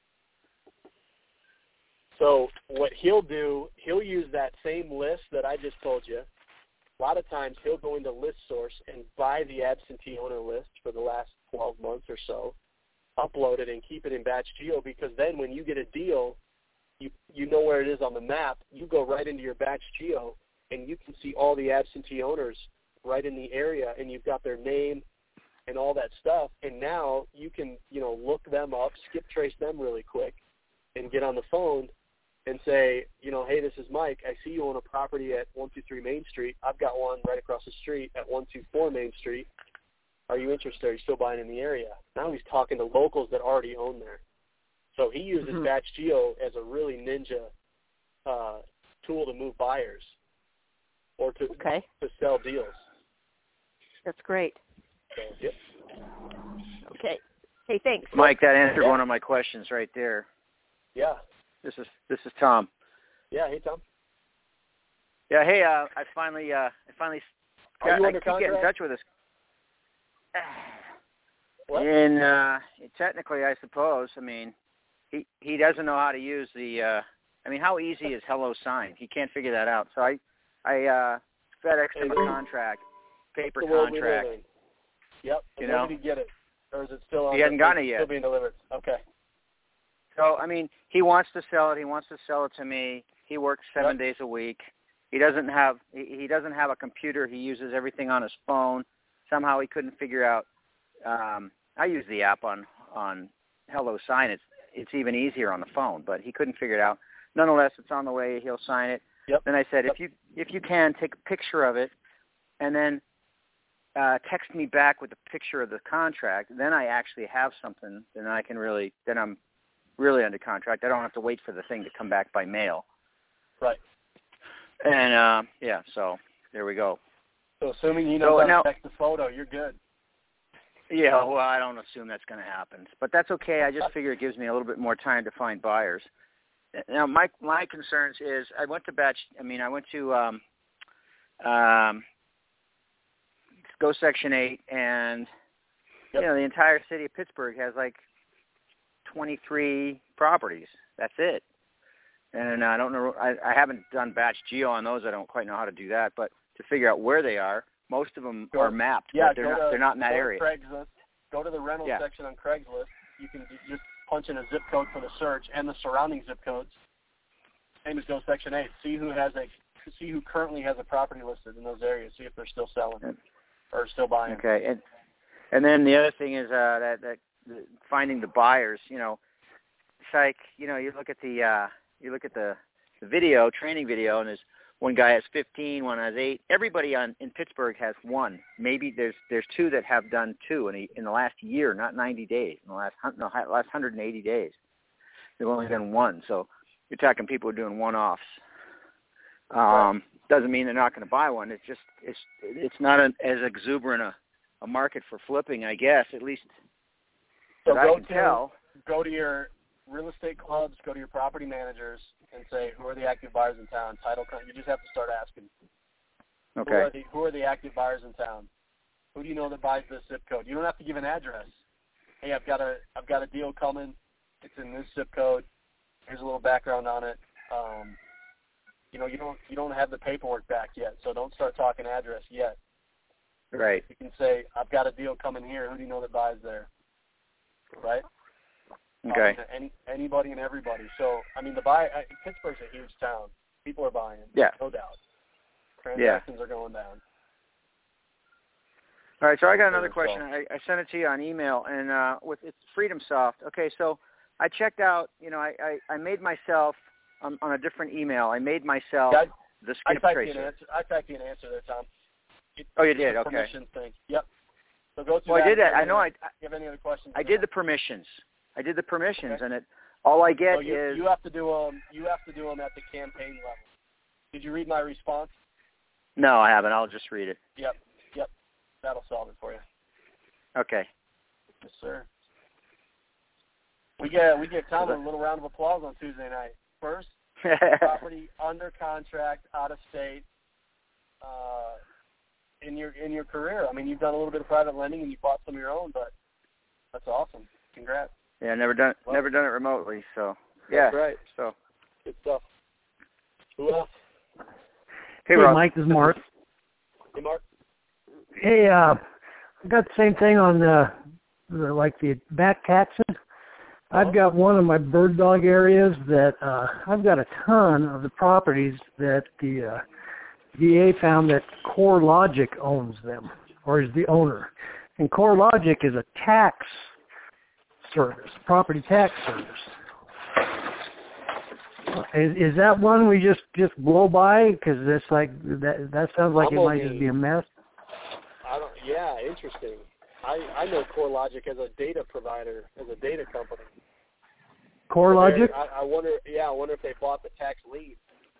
So what he'll do, he'll use that same list that I just told you. A lot of times he'll go into ListSource and buy the absentee owner list for the last twelve months or so, upload it and keep it in Batch Geo, because then when you get a deal, you you know where it is on the map. You go right into your Batch Geo and you can see all the absentee owners right in the area, and you've got their name and all that stuff. And now you can, you know, look them up, skip trace them really quick, and get on the phone and say, you know, hey, this is Mike. I see you own a property at one two three Main Street. I've got one right across the street at one two four Main Street. Are you interested? Are you still buying in the area? Now he's talking to locals that already own there. So he uses Mhm. Batch Geo as a really ninja uh, tool to move buyers or to Okay. to sell deals. That's great. So, yep. Okay. Hey, thanks. Mike, that answered Yeah. one of my questions right there. Yeah. This is this is Tom. Yeah. Hey, Tom. Yeah, hey, uh, I finally, uh, I finally, Are got, you I under keep getting in contract? touch with this. What? And uh, technically, I suppose. I mean, he he doesn't know how to use the. Uh, I mean, how easy is Hello Sign? He can't figure that out. So I, I uh, FedExed him a contract, paper That's the world we contract. live in. Yep. You And know? when did he get it? Or is it still on? He hasn't the, gotten it yet. Still being delivered. Okay. So I mean, he wants to sell it. He wants to sell it to me. He works seven Yep. days a week. He doesn't have he, he doesn't have a computer. He uses everything on his phone. Somehow he couldn't figure out. Um, I use the app on on Hello Sign. It's it's even easier on the phone, but he couldn't figure it out. Nonetheless, it's on the way. He'll sign it. Yep. Then I said, Yep. if you if you can, take a picture of it, and then uh, text me back with a picture of the contract. Then I actually have something. Then I can really. Then I'm really under contract. I don't have to wait for the thing to come back by mail. Right. And uh, yeah, so there we go. So assuming you know So how now- to text the photo, you're good. Yeah, well, I don't assume that's going to happen, but that's okay. I just figure it gives me a little bit more time to find buyers. Now, my my concerns is I went to batch. I mean, I went to um, um, Go Section Eight, and Yep. you know the entire city of Pittsburgh has like twenty-three properties. That's it. And I don't know. I, I haven't done batch geo on those. I don't quite know how to do that, but to figure out where they are, most of them Go- are mapped, Yeah, but they're go not. to, They're not in that go area. To Craigslist. Go to the rental Yeah. section on Craigslist. You can d- just punch in a zip code for the search and the surrounding zip codes. Same as Go Section Eight. See who has a see who currently has a property listed in those areas. See if they're still selling or still buying. Okay, and and then the other thing is uh, that that the, finding the buyers. You know, it's like you know you look at the uh, you look at the, the video training video, and there's one guy has fifteen, one has eight. Everybody on in Pittsburgh has one. Maybe there's there's two that have done two in a, in the last year, not ninety days. In the last hun- no, last one hundred eighty days, they've only done one. So you're talking people are doing one-offs. Um, doesn't mean they're not going to buy one. It's just it's it's not an, as exuberant a, a market for flipping, I guess. At least so that I go can to, tell. Go to your real estate clubs, go to your property managers, and say, who are the active buyers in town? Title. You just have to start asking. Okay. Who are the Who are the active buyers in town? Who do you know that buys this zip code? You don't have to give an address. Hey, I've got a I've got a deal coming. It's in this zip code. Here's a little background on it. Um, you know, you don't you don't have the paperwork back yet, so don't start talking address yet. Right. You can say, I've got a deal coming here. Who do you know that buys there? Right. Okay. Um, any anybody and everybody. So I mean, the buy uh, Pittsburgh's a huge town. People are buying. Yeah. No doubt. Transactions yeah. are going down. All right, so I got another question. I, I sent it to you on email, and uh, with it's Freedom Soft. Okay, so I checked out. You know, I, I, I made myself um, on a different email. I made myself yeah, the skip I typed tracer. You an answer. I typed you an answer there, Tom. It, oh, you did. Okay. Permission thing. Yep. So go through well, that. I did that. I any, know. I. You have any other questions? I did the permissions. I did the permissions, okay. and it. All I get so you, is you have to do them. You have to do them at the campaign level. Did you read my response? No, I haven't. I'll just read it. Yep. Yep. That'll solve it for you. Okay. Yes, sir. We get we get Tom a little round of applause on Tuesday night. First property under contract, out of state, uh, in your in your career. I mean, you've done a little bit of private lending and you bought some of your own, but that's awesome. Congrats. Yeah, never done well, never done it remotely. So yeah, that's right. So good stuff. Who else? Hey, hey Rob. Mike, this is Mark. Hey, Mark. Hey, uh, I got the same thing on the, the like the back taxes. I've got one of my bird dog areas that uh, I've got a ton of the properties that the uh, V A found that CoreLogic owns them, or is the owner. And CoreLogic is a tax service, property tax service. Is, is that one we just, just blow by? Because it's like that. That sounds like I'm it might only, just be a mess. I don't. Yeah, interesting. I, I know CoreLogic as a data provider, as a data company. CoreLogic? I, I wonder. Yeah, I wonder if they bought the tax lien.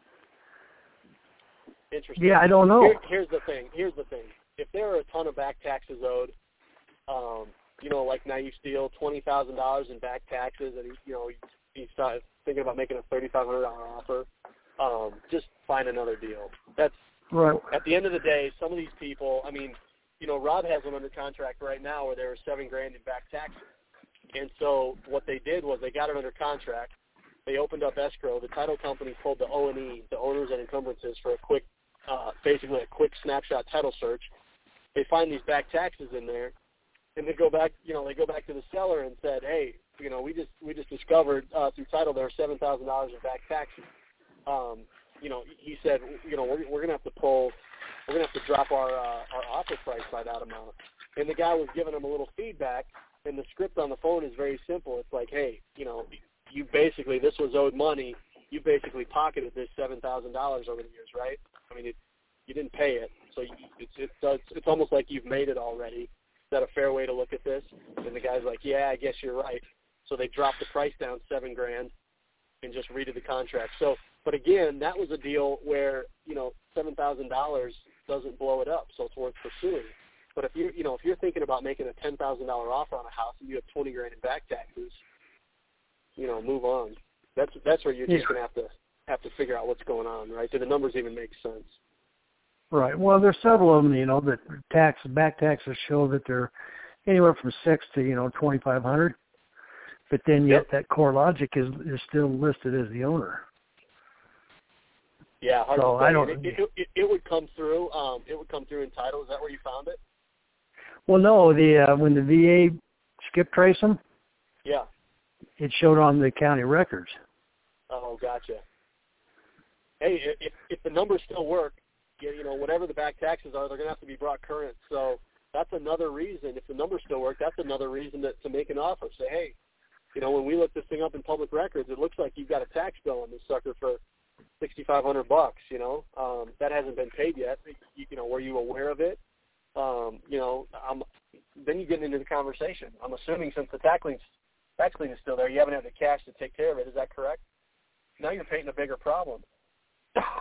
Interesting. Yeah, I don't know. Here, here's the thing. Here's the thing. If there are a ton of back taxes owed, um, you know, like Naive Steel, twenty thousand dollars in back taxes, and he, you know, he, he started thinking about making a thirty-five hundred dollars offer. Um, just find another deal. That's right. At the end of the day, some of these people. I mean, you know, Rob has them under contract right now where there were seven grand in back taxes, and so what they did was they got it under contract. They opened up escrow. The title company pulled the O and E, the owners and encumbrances, for a quick, uh, basically a quick snapshot title search. They find these back taxes in there, and they go back, you know, they go back to the seller and said, hey, you know, we just we just discovered uh, through title there are seven thousand dollars in back taxes. Um, you know, he said, you know, we're we're gonna have to pull, we're gonna have to drop our uh, our offer price by that amount. And the guy was giving him a little feedback, and the script on the phone is very simple. It's like, hey, you know, you basically, this was owed money. You basically pocketed this seven thousand dollars over the years, right? I mean, it, you didn't pay it, so you, it's it's it's it's almost like you've made it already. Is that a fair way to look at this? And the guy's like, yeah, I guess you're right. So they dropped the price down seven grand and just redid the contract. So, but again, that was a deal where, you know, seven thousand dollars doesn't blow it up, so it's worth pursuing. But if you you know if you're thinking about making a ten thousand dollar offer on a house and you have twenty grand in back taxes, you know, move on. That's that's where you're just yeah. gonna have to have to figure out what's going on, right? Do the numbers even make sense? Right. Well, there's several of them, you know, that tax back taxes show that they're anywhere from six to you know twenty five hundred, but then yet yep. that CoreLogic is is still listed as the owner. Yeah, hard so to say. I don't. It, it, it, it would come through. Um, it would come through in title. Is that where you found it? Well, no. The uh, when the V A skip trace them, yeah, it showed on the county records. Oh, gotcha. Hey, if if the numbers still work, you know, whatever the back taxes are, they're going to have to be brought current. So that's another reason. If the numbers still work, that's another reason to, to make an offer. Say, hey, you know, when we look this thing up in public records, it looks like you've got a tax bill on this sucker for sixty-five hundred bucks. You know, um, that hasn't been paid yet. You, you know, were you aware of it? Um, you know, I'm, then you get into the conversation. I'm assuming since the tax lien, tax lien is still there, you haven't had the cash to take care of it. Is that correct? Now you're painting a bigger problem.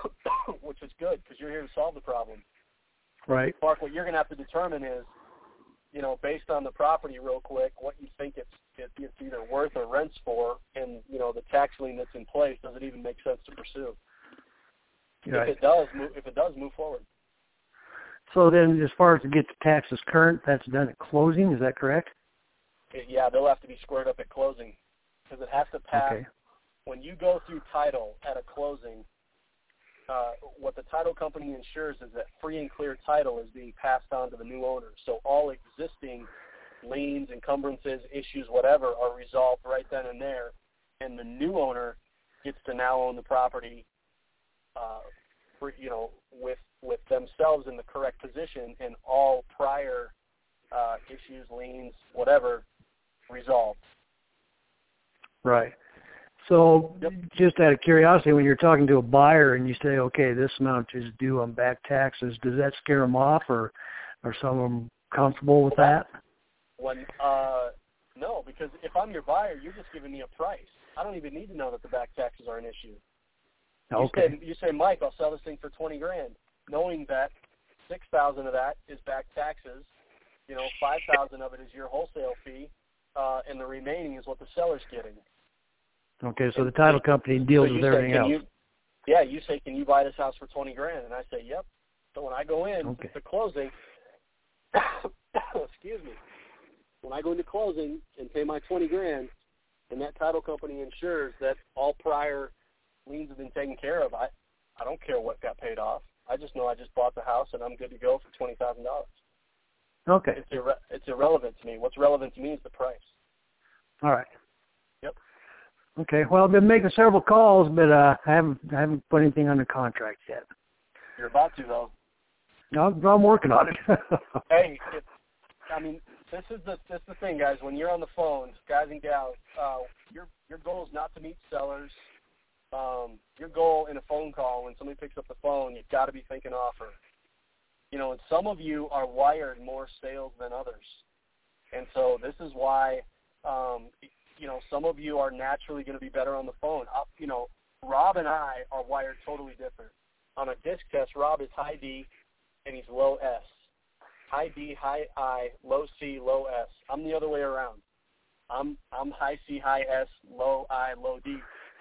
which is good because you're here to solve the problem. Right. Mark, what you're going to have to determine is, you know, based on the property real quick, what you think it's, it, it's either worth or rents for, and, you know, the tax lien that's in place, does it even make sense to pursue? Right. If it does, move, if it does, move forward. So then as far as to get the taxes current, that's done at closing, is that correct? It, yeah, they'll have to be squared up at closing because it has to pass. Okay. When you go through title at a closing, uh, what the title company ensures is that free and clear title is being passed on to the new owner. So all existing liens, encumbrances, issues, whatever, are resolved right then and there, and the new owner gets to now own the property, uh, for, you know, with with themselves in the correct position, and all prior uh, issues, liens, whatever, resolved. Right. So Yep. just out of curiosity, when you're talking to a buyer and you say, okay, this amount is due on back taxes, does that scare them off, or are some of them comfortable with well, that? When uh, no, because if I'm your buyer, you're just giving me a price. I don't even need to know that the back taxes are an issue. You Okay. say, you say, Mike, I'll sell this thing for twenty grand, knowing that six thousand of that is back taxes. You know, five thousand of it is your wholesale fee, uh, and the remaining is what the seller's getting. Okay, so the title company deals so with say, everything can else. You, yeah, you say, can you buy this house for twenty grand? And I say, yep. So when I go in Okay. to closing, excuse me, when I go into closing and pay my twenty grand, and that title company ensures that all prior liens have been taken care of, I, I don't care what got paid off. I just know I just bought the house and I'm good to go for twenty thousand dollars. Okay. It's irre- it's irrelevant to me. What's relevant to me is the price. All right. Yep. Okay. Well, I've been making several calls, but uh, I haven't I haven't put anything under contract yet. You're about to, though. No, I'm working on it. Hey, it, I mean, this is the this is the thing, guys. When you're on the phone, guys and gals, uh, your your goal is not to meet sellers. Um, your goal in a phone call, when somebody picks up the phone, you've got to be thinking offer. You know, and some of you are wired more sales than others, and so this is why, um, you know, some of you are naturally going to be better on the phone. Uh, you know, Rob and I are wired totally different. On a disc test, Rob is high D and he's low S. High D, high I, low C, low S. I'm the other way around. I'm I'm high C, high S, low I, low D.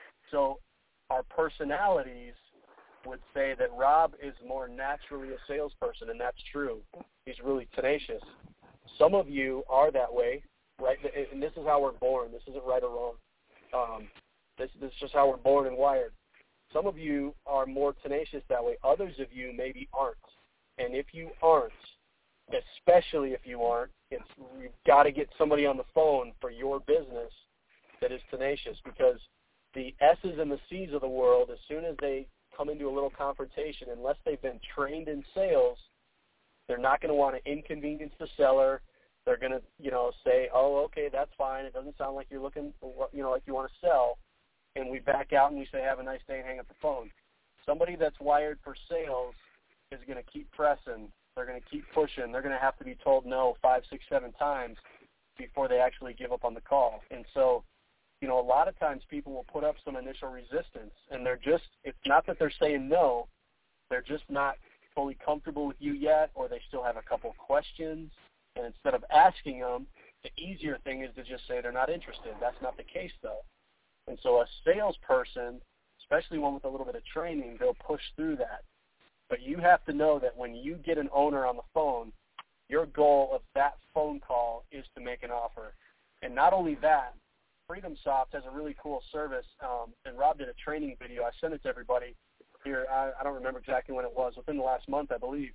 So our personalities would say that Rob is more naturally a salesperson, and that's true. He's really tenacious. Some of you are that way, right? And this is how we're born. This isn't right or wrong. Um, this, this is just how we're born and wired. Some of you are more tenacious that way. Others of you maybe aren't. And if you aren't, especially if you aren't, it's, you've got to get somebody on the phone for your business that is tenacious, because the S's and the C's of the world, as soon as they come into a little confrontation, unless they've been trained in sales, they're not going to want to inconvenience the seller. They're going to, you know, say, oh, okay, that's fine. It doesn't sound like you're looking, you know, like you want to sell. And we back out and we say, have a nice day, and hang up the phone. Somebody that's wired for sales is going to keep pressing. They're going to keep pushing. They're going to have to be told no five, six, seven times before they actually give up on the call. And so, you know, a lot of times people will put up some initial resistance, and they're just, it's not that they're saying no, they're just not fully comfortable with you yet, or they still have a couple questions. And instead of asking them, the easier thing is to just say they're not interested. That's not the case, though. And so a salesperson, especially one with a little bit of training, they'll push through that. But you have to know that when you get an owner on the phone, your goal of that phone call is to make an offer. And not only that, FreedomSoft has a really cool service, um, and Rob did a training video. I sent it to everybody here. I, I don't remember exactly when it was, within the last month, I believe,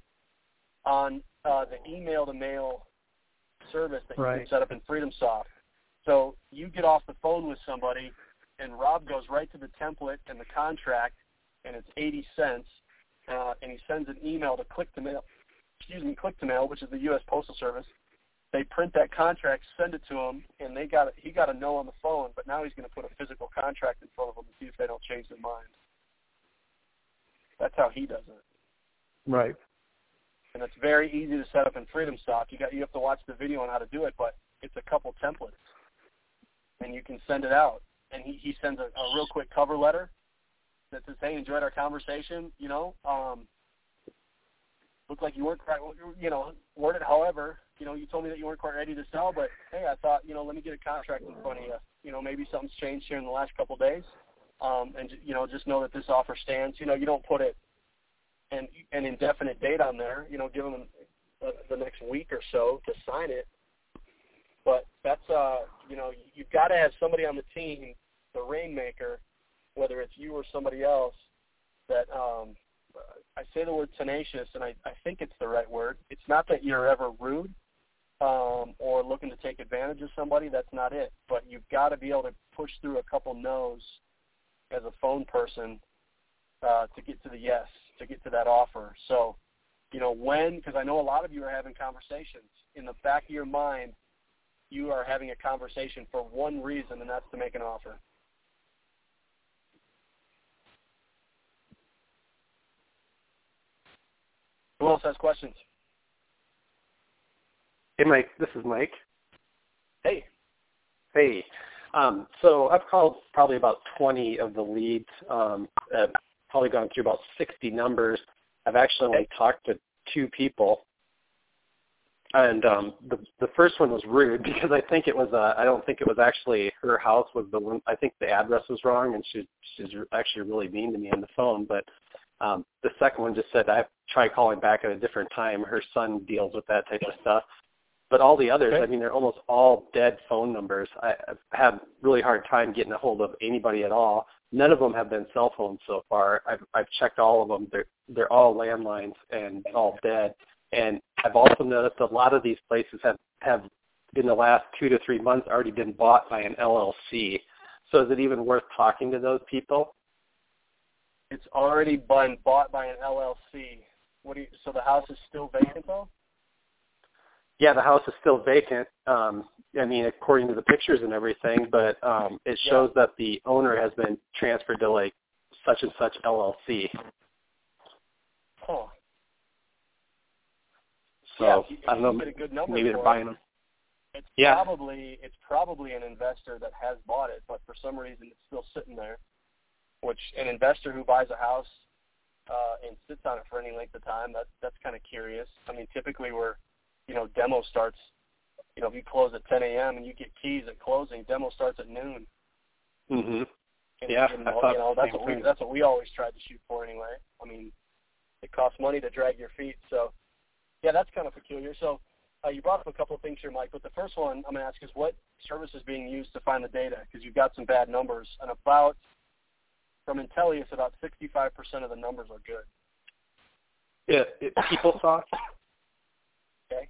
on uh, the email-to-mail service that right. you can set up in FreedomSoft. So you get off the phone with somebody, and Rob goes right to the template and the contract, and it's eighty cents, uh, and he sends an email to Click-to-Mail, excuse me, Click-to-Mail, which is the U S Postal Service. They print that contract, send it to him, and they got a, he got a no on the phone, but now he's going to put a physical contract in front of them to see if they don't change their mind. That's how he does it. Right. And it's very easy to set up in FreedomSoft. You got you have to watch the video on how to do it, but it's a couple templates, and you can send it out. And he, he sends a, a real quick cover letter, that says, hey, enjoyed our conversation, you know. Um, looked like you weren't quite, you know, worded however, you know, you told me that you weren't quite ready to sell, but, hey, I thought, you know, let me get a contract in front of you. You know, maybe something's changed here in the last couple of days. Um, and, you know, just know that this offer stands. You know, you don't put it an, an indefinite date on there, you know, give them the, the next week or so to sign it. But that's, uh, you know, you've got to have somebody on the team, the rainmaker, whether it's you or somebody else, that um, I say the word tenacious, and I, I think it's the right word. It's not that you're ever rude um, or looking to take advantage of somebody. That's not it. But you've got to be able to push through a couple no's as a phone person uh, to get to the yes, to get to that offer. So, you know, when, because I know a lot of you are having conversations, in the back of your mind, you are having a conversation for one reason, and that's to make an offer. Who else has questions? Hey, Mike. This is Mike. Hey. Hey. Um, so I've called probably about twenty of the leads. Um, I've probably gone through about sixty numbers. I've actually only talked to two people. And um, the the first one was rude because I think it was uh, I don't think it was actually her house was the one. I think the address was wrong, and she she's actually really mean to me on the phone. But um, the second one just said I try calling back at a different time. Her son deals with that type of stuff. But all the others, okay. I mean, they're almost all dead phone numbers. I, I've had really hard time getting a hold of anybody at all. None of them have been cell phones so far. I've I've checked all of them. They're they're all landlines and all dead. And I've also noticed a lot of these places have, have, in the last two to three months, already been bought by an L L C. So is it even worth talking to those people? It's already been bought by an L L C. What do you, so the house is still vacant, though? Yeah, the house is still vacant. Um, I mean, according to the pictures and everything, but um, it shows yeah. that the owner has been transferred to, like, such and such L L C. Huh. So yeah, if you, if I don't know. Get a good number maybe for they're buying it, them. It's yeah. probably it's probably an investor that has bought it, but for some reason it's still sitting there. Which an investor who buys a house uh, and sits on it for any length of time, that that's kind of curious. I mean, typically we're, you know, demo starts. You know, if you close at ten a.m. and you get keys at closing, demo starts at noon. Mhm. And, yeah, and, I thought you know that's what thing. we that's what we always tried to shoot for anyway. I mean, it costs money to drag your feet, so. Yeah, that's kind of peculiar. So uh, you brought up a couple of things here, Mike, but the first one I'm going to ask is what service is being used to find the data? Because you've got some bad numbers. And about, from Intellius, about sixty-five percent of the numbers are good. Yeah, it, PeopleSoft. Okay.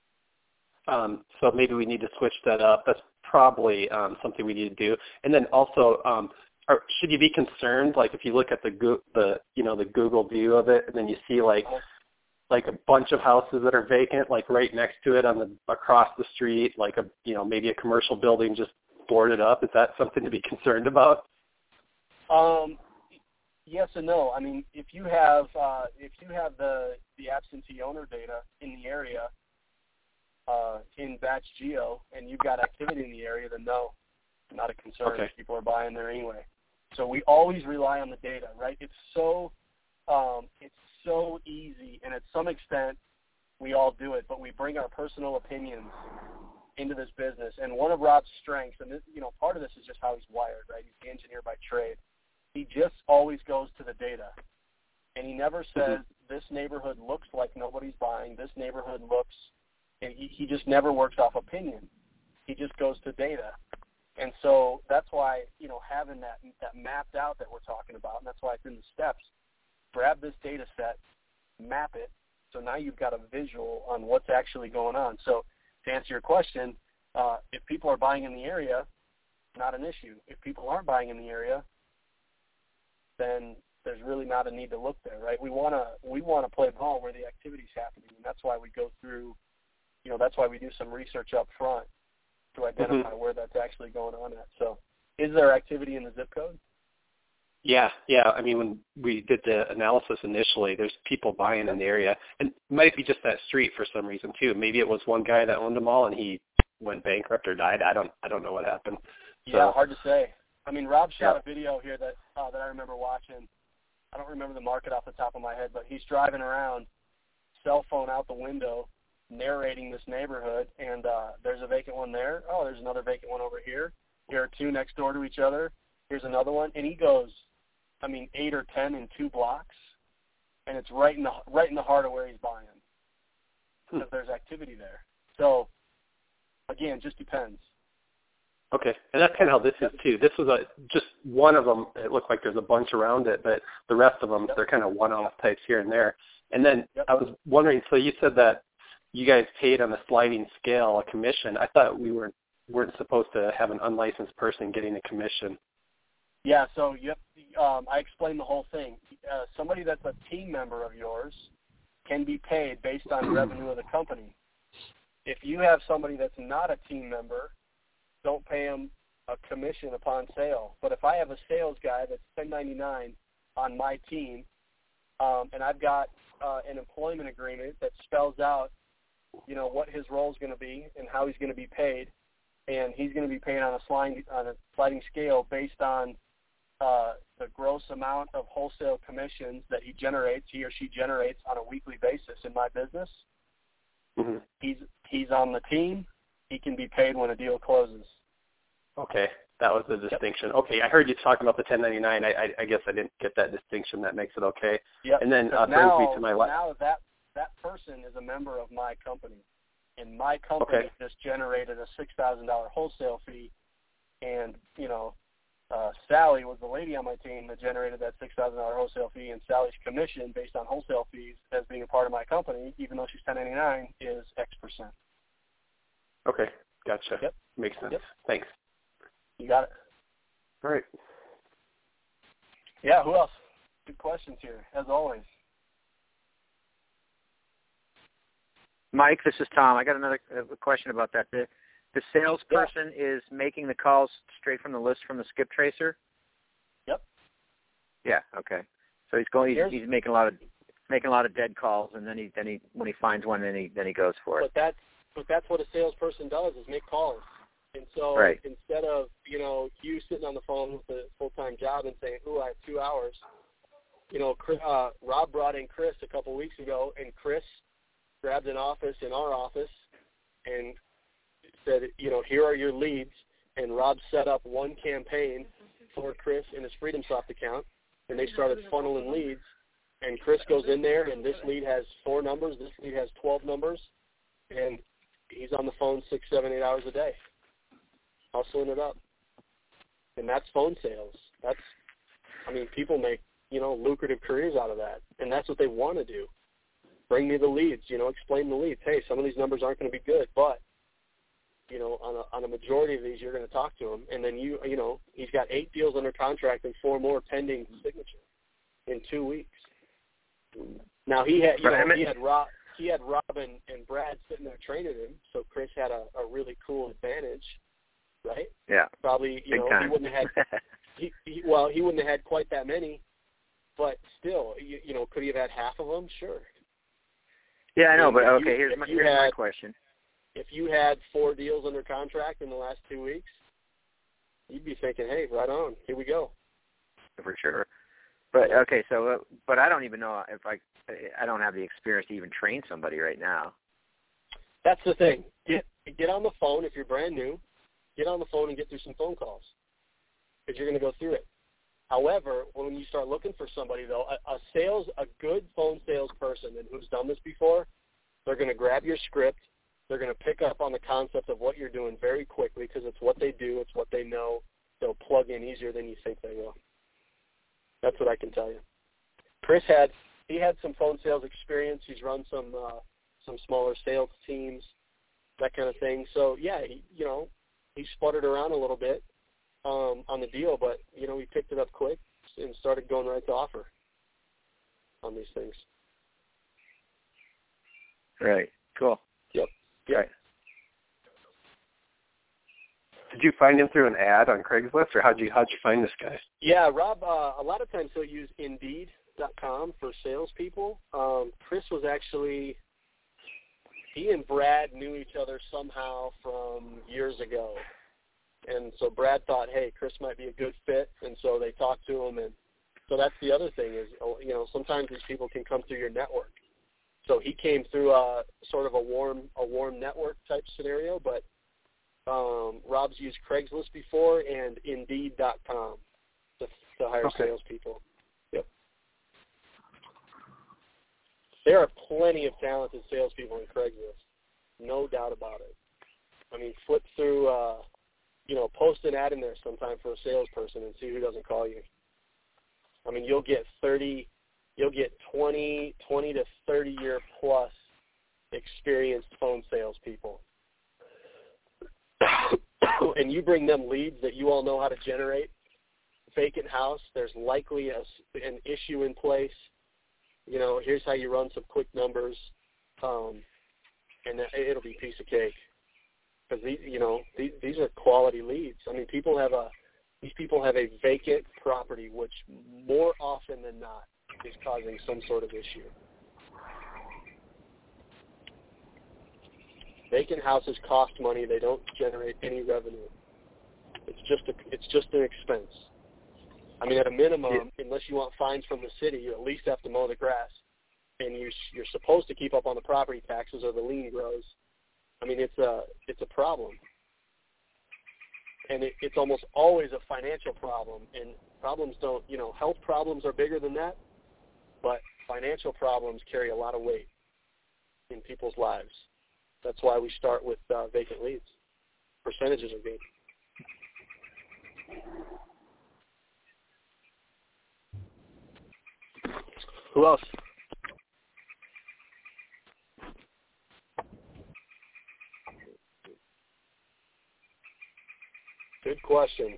Um, so maybe we need to switch that up. That's probably um, something we need to do. And then also, um, are, should you be concerned, like if you look at the, go- the you know, the Google view of it, and then you see like, uh-huh. like a bunch of houses that are vacant, like right next to it on the across the street, like a you know maybe a commercial building just boarded up. Is that something to be concerned about? Um, yes and no. I mean, if you have uh, if you have the the absentee owner data in the area uh, in Batch Geo, and you've got activity in the area, then no, not a concern. Okay. People are buying there anyway. So we always rely on the data, right? It's so um, it's so easy, and at some extent, we all do it, but we bring our personal opinions into this business. And one of Rob's strengths, and this, you know, part of this is just how he's wired, right? He's the engineer by trade. He just always goes to the data, and he never says, mm-hmm. this neighborhood looks like nobody's buying, this neighborhood looks, and he, he just never works off opinion. He just goes to data. And so that's why, you know, having that, that mapped out that we're talking about, and that's why it's in the steps. Grab this data set, map it, so now you've got a visual on what's actually going on. So to answer your question, uh, if people are buying in the area, not an issue. If people aren't buying in the area, then there's really not a need to look there, right? We want to we want to play ball where the activity's happening, and that's why we go through, you know, that's why we do some research up front to identify mm-hmm. where that's actually going on at. So is there activity in the zip code? Yeah, yeah. I mean, when we did the analysis initially, there's people buying in the area. And it might be just that street for some reason, too. Maybe it was one guy that owned them all and he went bankrupt or died. I don't I don't know what happened. So, yeah, hard to say. I mean, Rob shot Yeah. a video here that uh, that I remember watching. I don't remember the market off the top of my head, but he's driving around, cell phone out the window, narrating this neighborhood, and uh, there's a vacant one there. Oh, there's another vacant one over here. Here are two next door to each other. Here's another one, and he goes, I mean, eight or ten in two blocks, and it's right in the right in the heart of where he's buying, because there's activity there. So, again, just depends. Okay, and that's kind of how this is too. This was a just one of them. It looked like there's a bunch around it, but the rest of them, yep. they're kind of one-off types here and there. And then yep. I was wondering, so you said that you guys paid on a sliding scale a commission. I thought we weren't weren't supposed to have an unlicensed person getting a commission. Yeah, so yep, um, I explained the whole thing. Uh, somebody that's a team member of yours can be paid based on revenue of the company. If you have somebody that's not a team member, don't pay them a commission upon sale. But if I have a sales guy that's ten ninety-nine on my team, um, and I've got uh, an employment agreement that spells out, you know, what his role is going to be and how he's going to be paid, and he's going to be paid on a sliding on a sliding scale based on uh, the gross amount of wholesale commissions that he generates, he or she generates on a weekly basis in my business. Mm-hmm. He's he's on the team. He can be paid when a deal closes. Okay, that was the distinction. Yep. Okay, I heard you talking about the ten ninety-nine. I, I, I guess I didn't get that distinction. That makes it okay. Yep. And then uh, now, brings me to my last. Now that that person is a member of my company, and my company okay. just generated a six thousand dollar wholesale fee, and you know, uh, Sally was the lady on my team that generated that six thousand dollar wholesale fee, and Sally's commission based on wholesale fees as being a part of my company, even though she's ten ninety-nine, is X percent. Okay, gotcha. Yep. Makes sense. Yep. Thanks. You got it. All right. Yeah, who else? Good questions here, as always. Mike, this is Tom. I got another uh, question about that. The, the salesperson yeah. is making the calls straight from the list from the skip tracer? Yep. Yeah, okay. So he's going he's, he's making a lot of making a lot of dead calls, and then he then he when he finds one then he then he goes for it. But that's But that's what a salesperson does, is make calls. And so right. instead of, you know, you sitting on the phone with a full-time job and saying, ooh, I have two hours, you know, uh, Rob brought in Chris a couple weeks ago, and Chris grabbed an office in our office and said, you know, here are your leads. And Rob set up one campaign for Chris in his FreedomSoft account, and they started funneling leads. And Chris goes in there, and this lead has four numbers, this lead has twelve numbers, and he's on the phone six, seven, eight hours a day, hustling it up. And that's phone sales. That's, I mean, people make, you know, lucrative careers out of that. And that's what they want to do. Bring me the leads, you know, explain the leads. Hey, some of these numbers aren't going to be good, but, you know, on a, on a majority of these, you're going to talk to them. And then, you you know, he's got eight deals under contract and four more pending signature in two weeks. Now, he had, you know, he had Rob. He had Rob and, and Brad sitting there training him, so Chris had a, a really cool advantage, right? Yeah. Probably, you Big know, time. he wouldn't have had, he, he, well, he wouldn't have had quite that many, but still, you, you know, could he have had half of them? Sure. Yeah, I know, and but you, okay, here's, my, here's had, my question. If you had four deals under contract in the last two weeks, you'd be thinking, hey, right on, here we go. For sure. But, okay, so, uh, but I don't even know if I, I don't have the experience to even train somebody right now. That's the thing. Get get on the phone if you're brand new. Get on the phone and get through some phone calls, because you're going to go through it. However, when you start looking for somebody, though, a, a sales, a good phone salesperson and who's done this before, they're going to grab your script. They're going to pick up on the concept of what you're doing very quickly, because it's what they do. It's what they know. They'll plug in easier than you think they will. That's what I can tell you. Chris had he had some phone sales experience. He's run some uh, some smaller sales teams, that kind of thing. So yeah, he, you know, he sputtered around a little bit um, on the deal, but you know, he picked it up quick and started going right to offer on these things. Right. Cool. Yep. Yep. Right. Did you find him through an ad on Craigslist, or how'd you how'd you find this guy? Yeah, Rob. Uh, a lot of times he'll use Indeed dot com for salespeople. Um, Chris was actually he and Brad knew each other somehow from years ago, And so Brad thought, hey, Chris might be a good fit, and so they talked to him. And so that's the other thing is, you know, sometimes these people can come through your network. So he came through a sort of a warm a warm network type scenario, but um, Rob's used Craigslist before and Indeed dot com to, to hire okay. salespeople. Yep. There are plenty of talented salespeople in Craigslist, no doubt about it. I mean, flip through, uh, you know, post an ad in there sometime for a salesperson and see who doesn't call you. I mean, you'll get thirty, you'll get twenty, twenty to thirty year plus experienced phone salespeople, and you bring them leads that you all know how to generate. Vacant house, there's likely a, an issue in place. You know, here's how you run some quick numbers, um, and it'll be a piece of cake. Because these, you know, these, these are quality leads. I mean, people have a these people have a vacant property, which more often than not is causing some sort of issue. Vacant houses cost money; they don't generate any revenue. It's just a, it's just an expense. I mean, at a minimum, yeah. unless you want fines from the city, you at least have to mow the grass, and you you're supposed to keep up on the property taxes or the lien grows. I mean, it's a it's a problem, and it, it's almost always a financial problem. And problems don't, you know, health problems are bigger than that, but financial problems carry a lot of weight in people's lives. That's why we start with uh, vacant leads. Percentages are good. Who else? Good questions.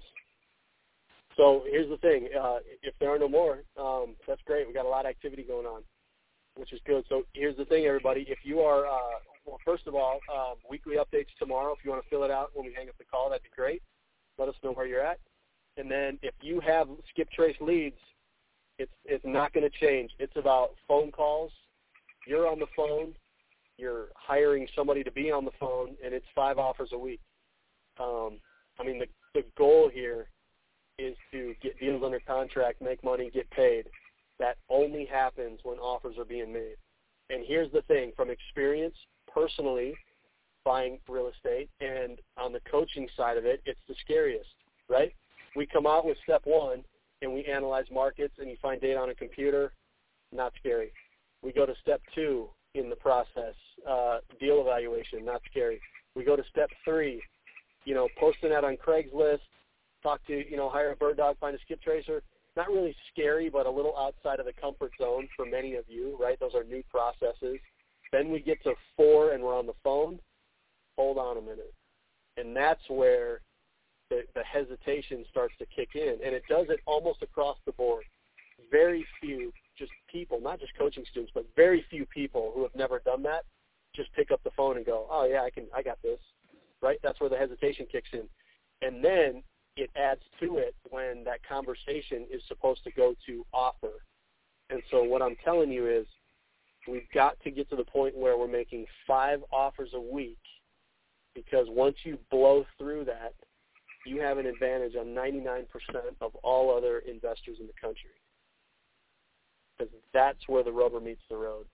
So here's the thing. Uh, if there are no more, um, that's great. We got a lot of activity going on, which is good. So here's the thing, everybody. If you are, uh, well, first of all, um, weekly updates tomorrow. If you want to fill it out when we hang up the call, that'd be great. Let us know where you're at. And then if you have Skip Trace leads, it's it's not going to change. It's about phone calls. You're on the phone. You're hiring somebody to be on the phone, and it's five offers a week. Um, I mean, the, the goal here is to get deals under contract, make money, get paid. That only happens when offers are being made. And here's the thing, from experience, personally, buying real estate, and on the coaching side of it, it's the scariest, right? We come out with step one, and we analyze markets, and you find data on a computer, not scary. We go to step two in the process, uh, deal evaluation, not scary. We go to step three, you know, posting that on Craigslist, talk to, you know, hire a bird dog, find a skip tracer. Not really scary, but a little outside of the comfort zone for many of you, right? Those are new processes. Then we get to four and we're on the phone. Hold on a minute. And that's where the, the hesitation starts to kick in. And it does it almost across the board. Very few just people, not just coaching students, but very few people who have never done that just pick up the phone and go, oh, yeah, I can, I got this, right? That's where the hesitation kicks in. And then it adds to it when that conversation is supposed to go to offer. And so what I'm telling you is we've got to get to the point where we're making five offers a week, because once you blow through that, you have an advantage on ninety-nine percent of all other investors in the country, because that's where the rubber meets the road.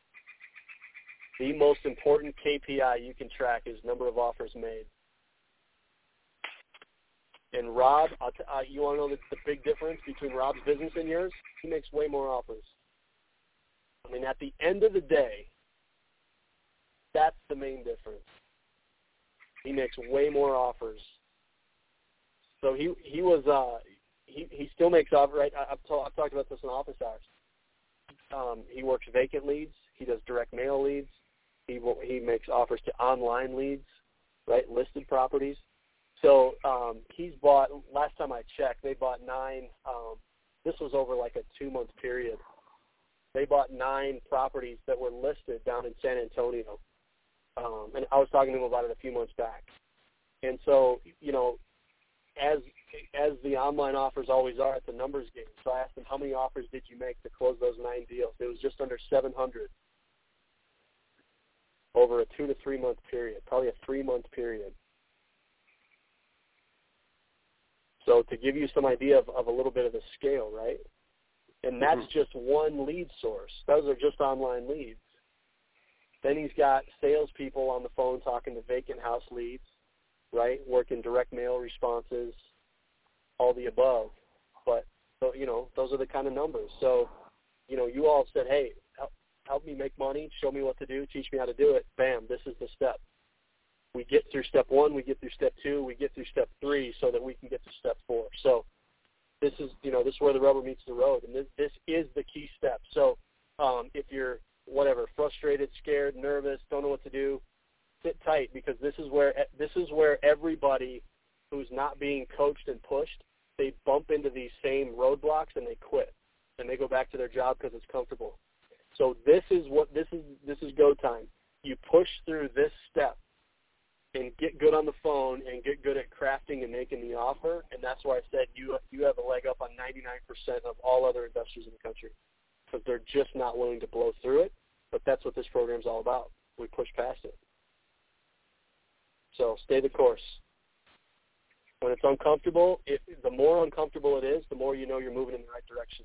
The most important K P I you can track is number of offers made. And Rob, I'll t- uh, you want to know the, the big difference between Rob's business and yours? He makes way more offers. I mean, at the end of the day, that's the main difference. He makes way more offers. So he he was uh, he he still makes offers. Right? I, I've, ta- I've talked about this in office hours. Um, he works vacant leads. He does direct mail leads. He he makes offers to online leads, right? Listed properties. So um, he's bought, last time I checked, they bought nine, um, this was over like a two-month period. They bought nine properties that were listed down in San Antonio. Um, and I was talking to him about it a few months back. And so, you know, as as the online offers always are, it's a numbers game. So I asked him, how many offers did you make to close those nine deals? It was just under seven hundred over a two to three-month period, probably a three-month period. So to give you some idea of, of a little bit of the scale, right? And that's mm-hmm. just one lead source. Those are just online leads. Then he's got salespeople on the phone talking to vacant house leads, right? Working direct mail responses, all the above. But, so, you know, those are the kind of numbers. So, you know, you all said, hey, help, help me make money, show me what to do, teach me how to do it. Bam, this is the step. We get through step one, we get through step two, we get through step three so that we can get to step four. So this is, you know, this is where the rubber meets the road, and this, this is the key step. So um, if you're, whatever, frustrated, scared, nervous, don't know what to do, sit tight, because this is where this is where everybody who's not being coached and pushed, they bump into these same roadblocks and they quit, and they go back to their job because it's comfortable. So this is what this is. This is go time. You push through this step and get good on the phone and get good at crafting and making the offer, and that's why I said you you have a leg up on ninety-nine percent of all other investors in the country, because they're just not willing to blow through it. But that's what this program's all about. We push past it. So stay the course. When it's uncomfortable, it, the more uncomfortable it is, the more you know you're moving in the right direction.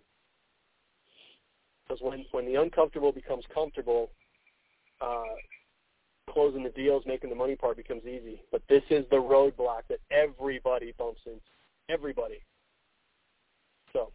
Because when, when the uncomfortable becomes comfortable, uh, closing the deals, making the money part becomes easy. But this is the roadblock that everybody bumps into. Everybody. So,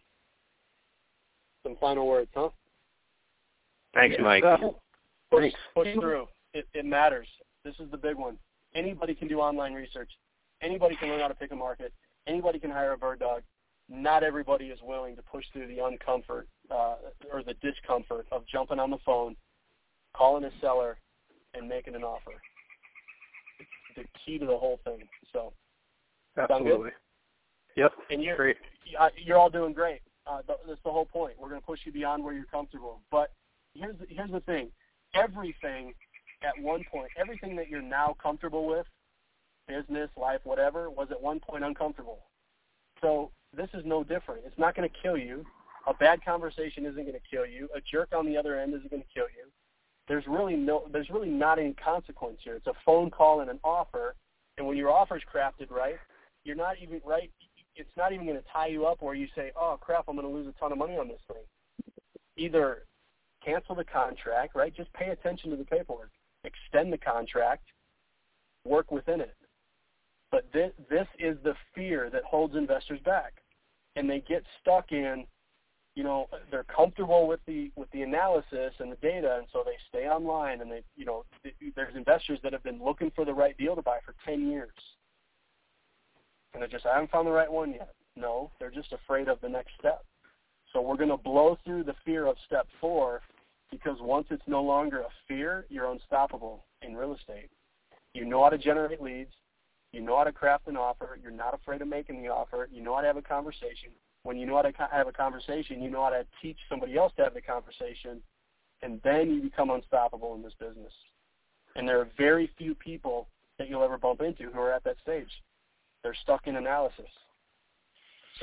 some final words, huh? Thanks, Mike. Uh, push, push through. It, it matters. This is the big one. Anybody can do online research. Anybody can learn how to pick a market. Anybody can hire a bird dog. Not everybody is willing to push through the uncomfort uh, or the discomfort of jumping on the phone, calling a seller, and making an offer. It's the key to the whole thing. So, absolutely. Yep. And you're great. You're all doing great. Uh, that's the whole point. We're going to push you beyond where you're comfortable. But here's the, here's the thing. Everything at one point, everything that you're now comfortable with, business, life, whatever, was at one point uncomfortable. So this is no different. It's not going to kill you. A bad conversation isn't going to kill you. A jerk on the other end isn't going to kill you. There's really no, there's really not any consequence here. It's a phone call and an offer, and when your offer's crafted right, you're not even right. It's not even going to tie you up where you say, "Oh crap, I'm going to lose a ton of money on this thing." Either cancel the contract, right? Just pay attention to the paperwork. Extend the contract. Work within it. But this, this is the fear that holds investors back, and they get stuck in, you know, they're comfortable with the with the analysis and the data, and so they stay online. And they, you know, there's investors that have been looking for the right deal to buy for ten years, and they just I haven't found the right one yet. No, they're just afraid of the next step. So we're going to blow through the fear of step four, because once it's no longer a fear, you're unstoppable in real estate. You know how to generate leads. You know how to craft an offer. You're not afraid of making the offer. You know how to have a conversation. When you know how to have a conversation, you know how to teach somebody else to have the conversation, and then you become unstoppable in this business. And there are very few people that you'll ever bump into who are at that stage. They're stuck in analysis. So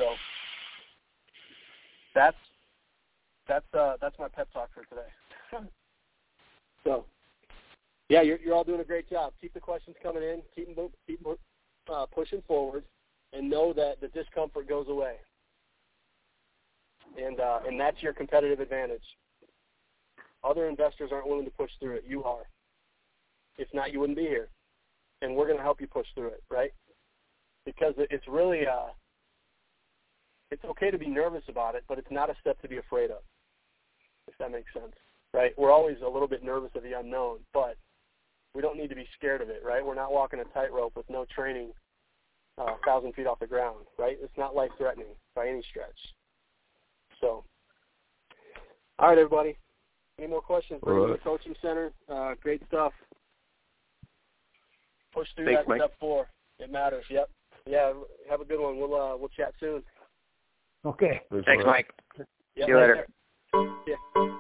that's that's uh, that's my pep talk for today. So. Yeah, you're, you're all doing a great job. Keep the questions coming in. Keep, keep uh, pushing forward, and know that the discomfort goes away. And uh, and that's your competitive advantage. Other investors aren't willing to push through it. You are. If not, you wouldn't be here. And we're going to help you push through it, right? Because it's really, uh, it's okay to be nervous about it, but it's not a step to be afraid of, if that makes sense, right? We're always a little bit nervous of the unknown, but we don't need to be scared of it, right? We're not walking a tightrope with no training uh, a thousand feet off the ground, right? It's not life-threatening by any stretch. So, all right, everybody. Any more questions? Bring right. The coaching center. Uh, great stuff. Push through Thanks, that Mike. step four. It matters. Yep. Yeah. Have a good one. We'll uh, we'll chat soon. Okay. Thanks, Mike. Yep, See you later. Yeah.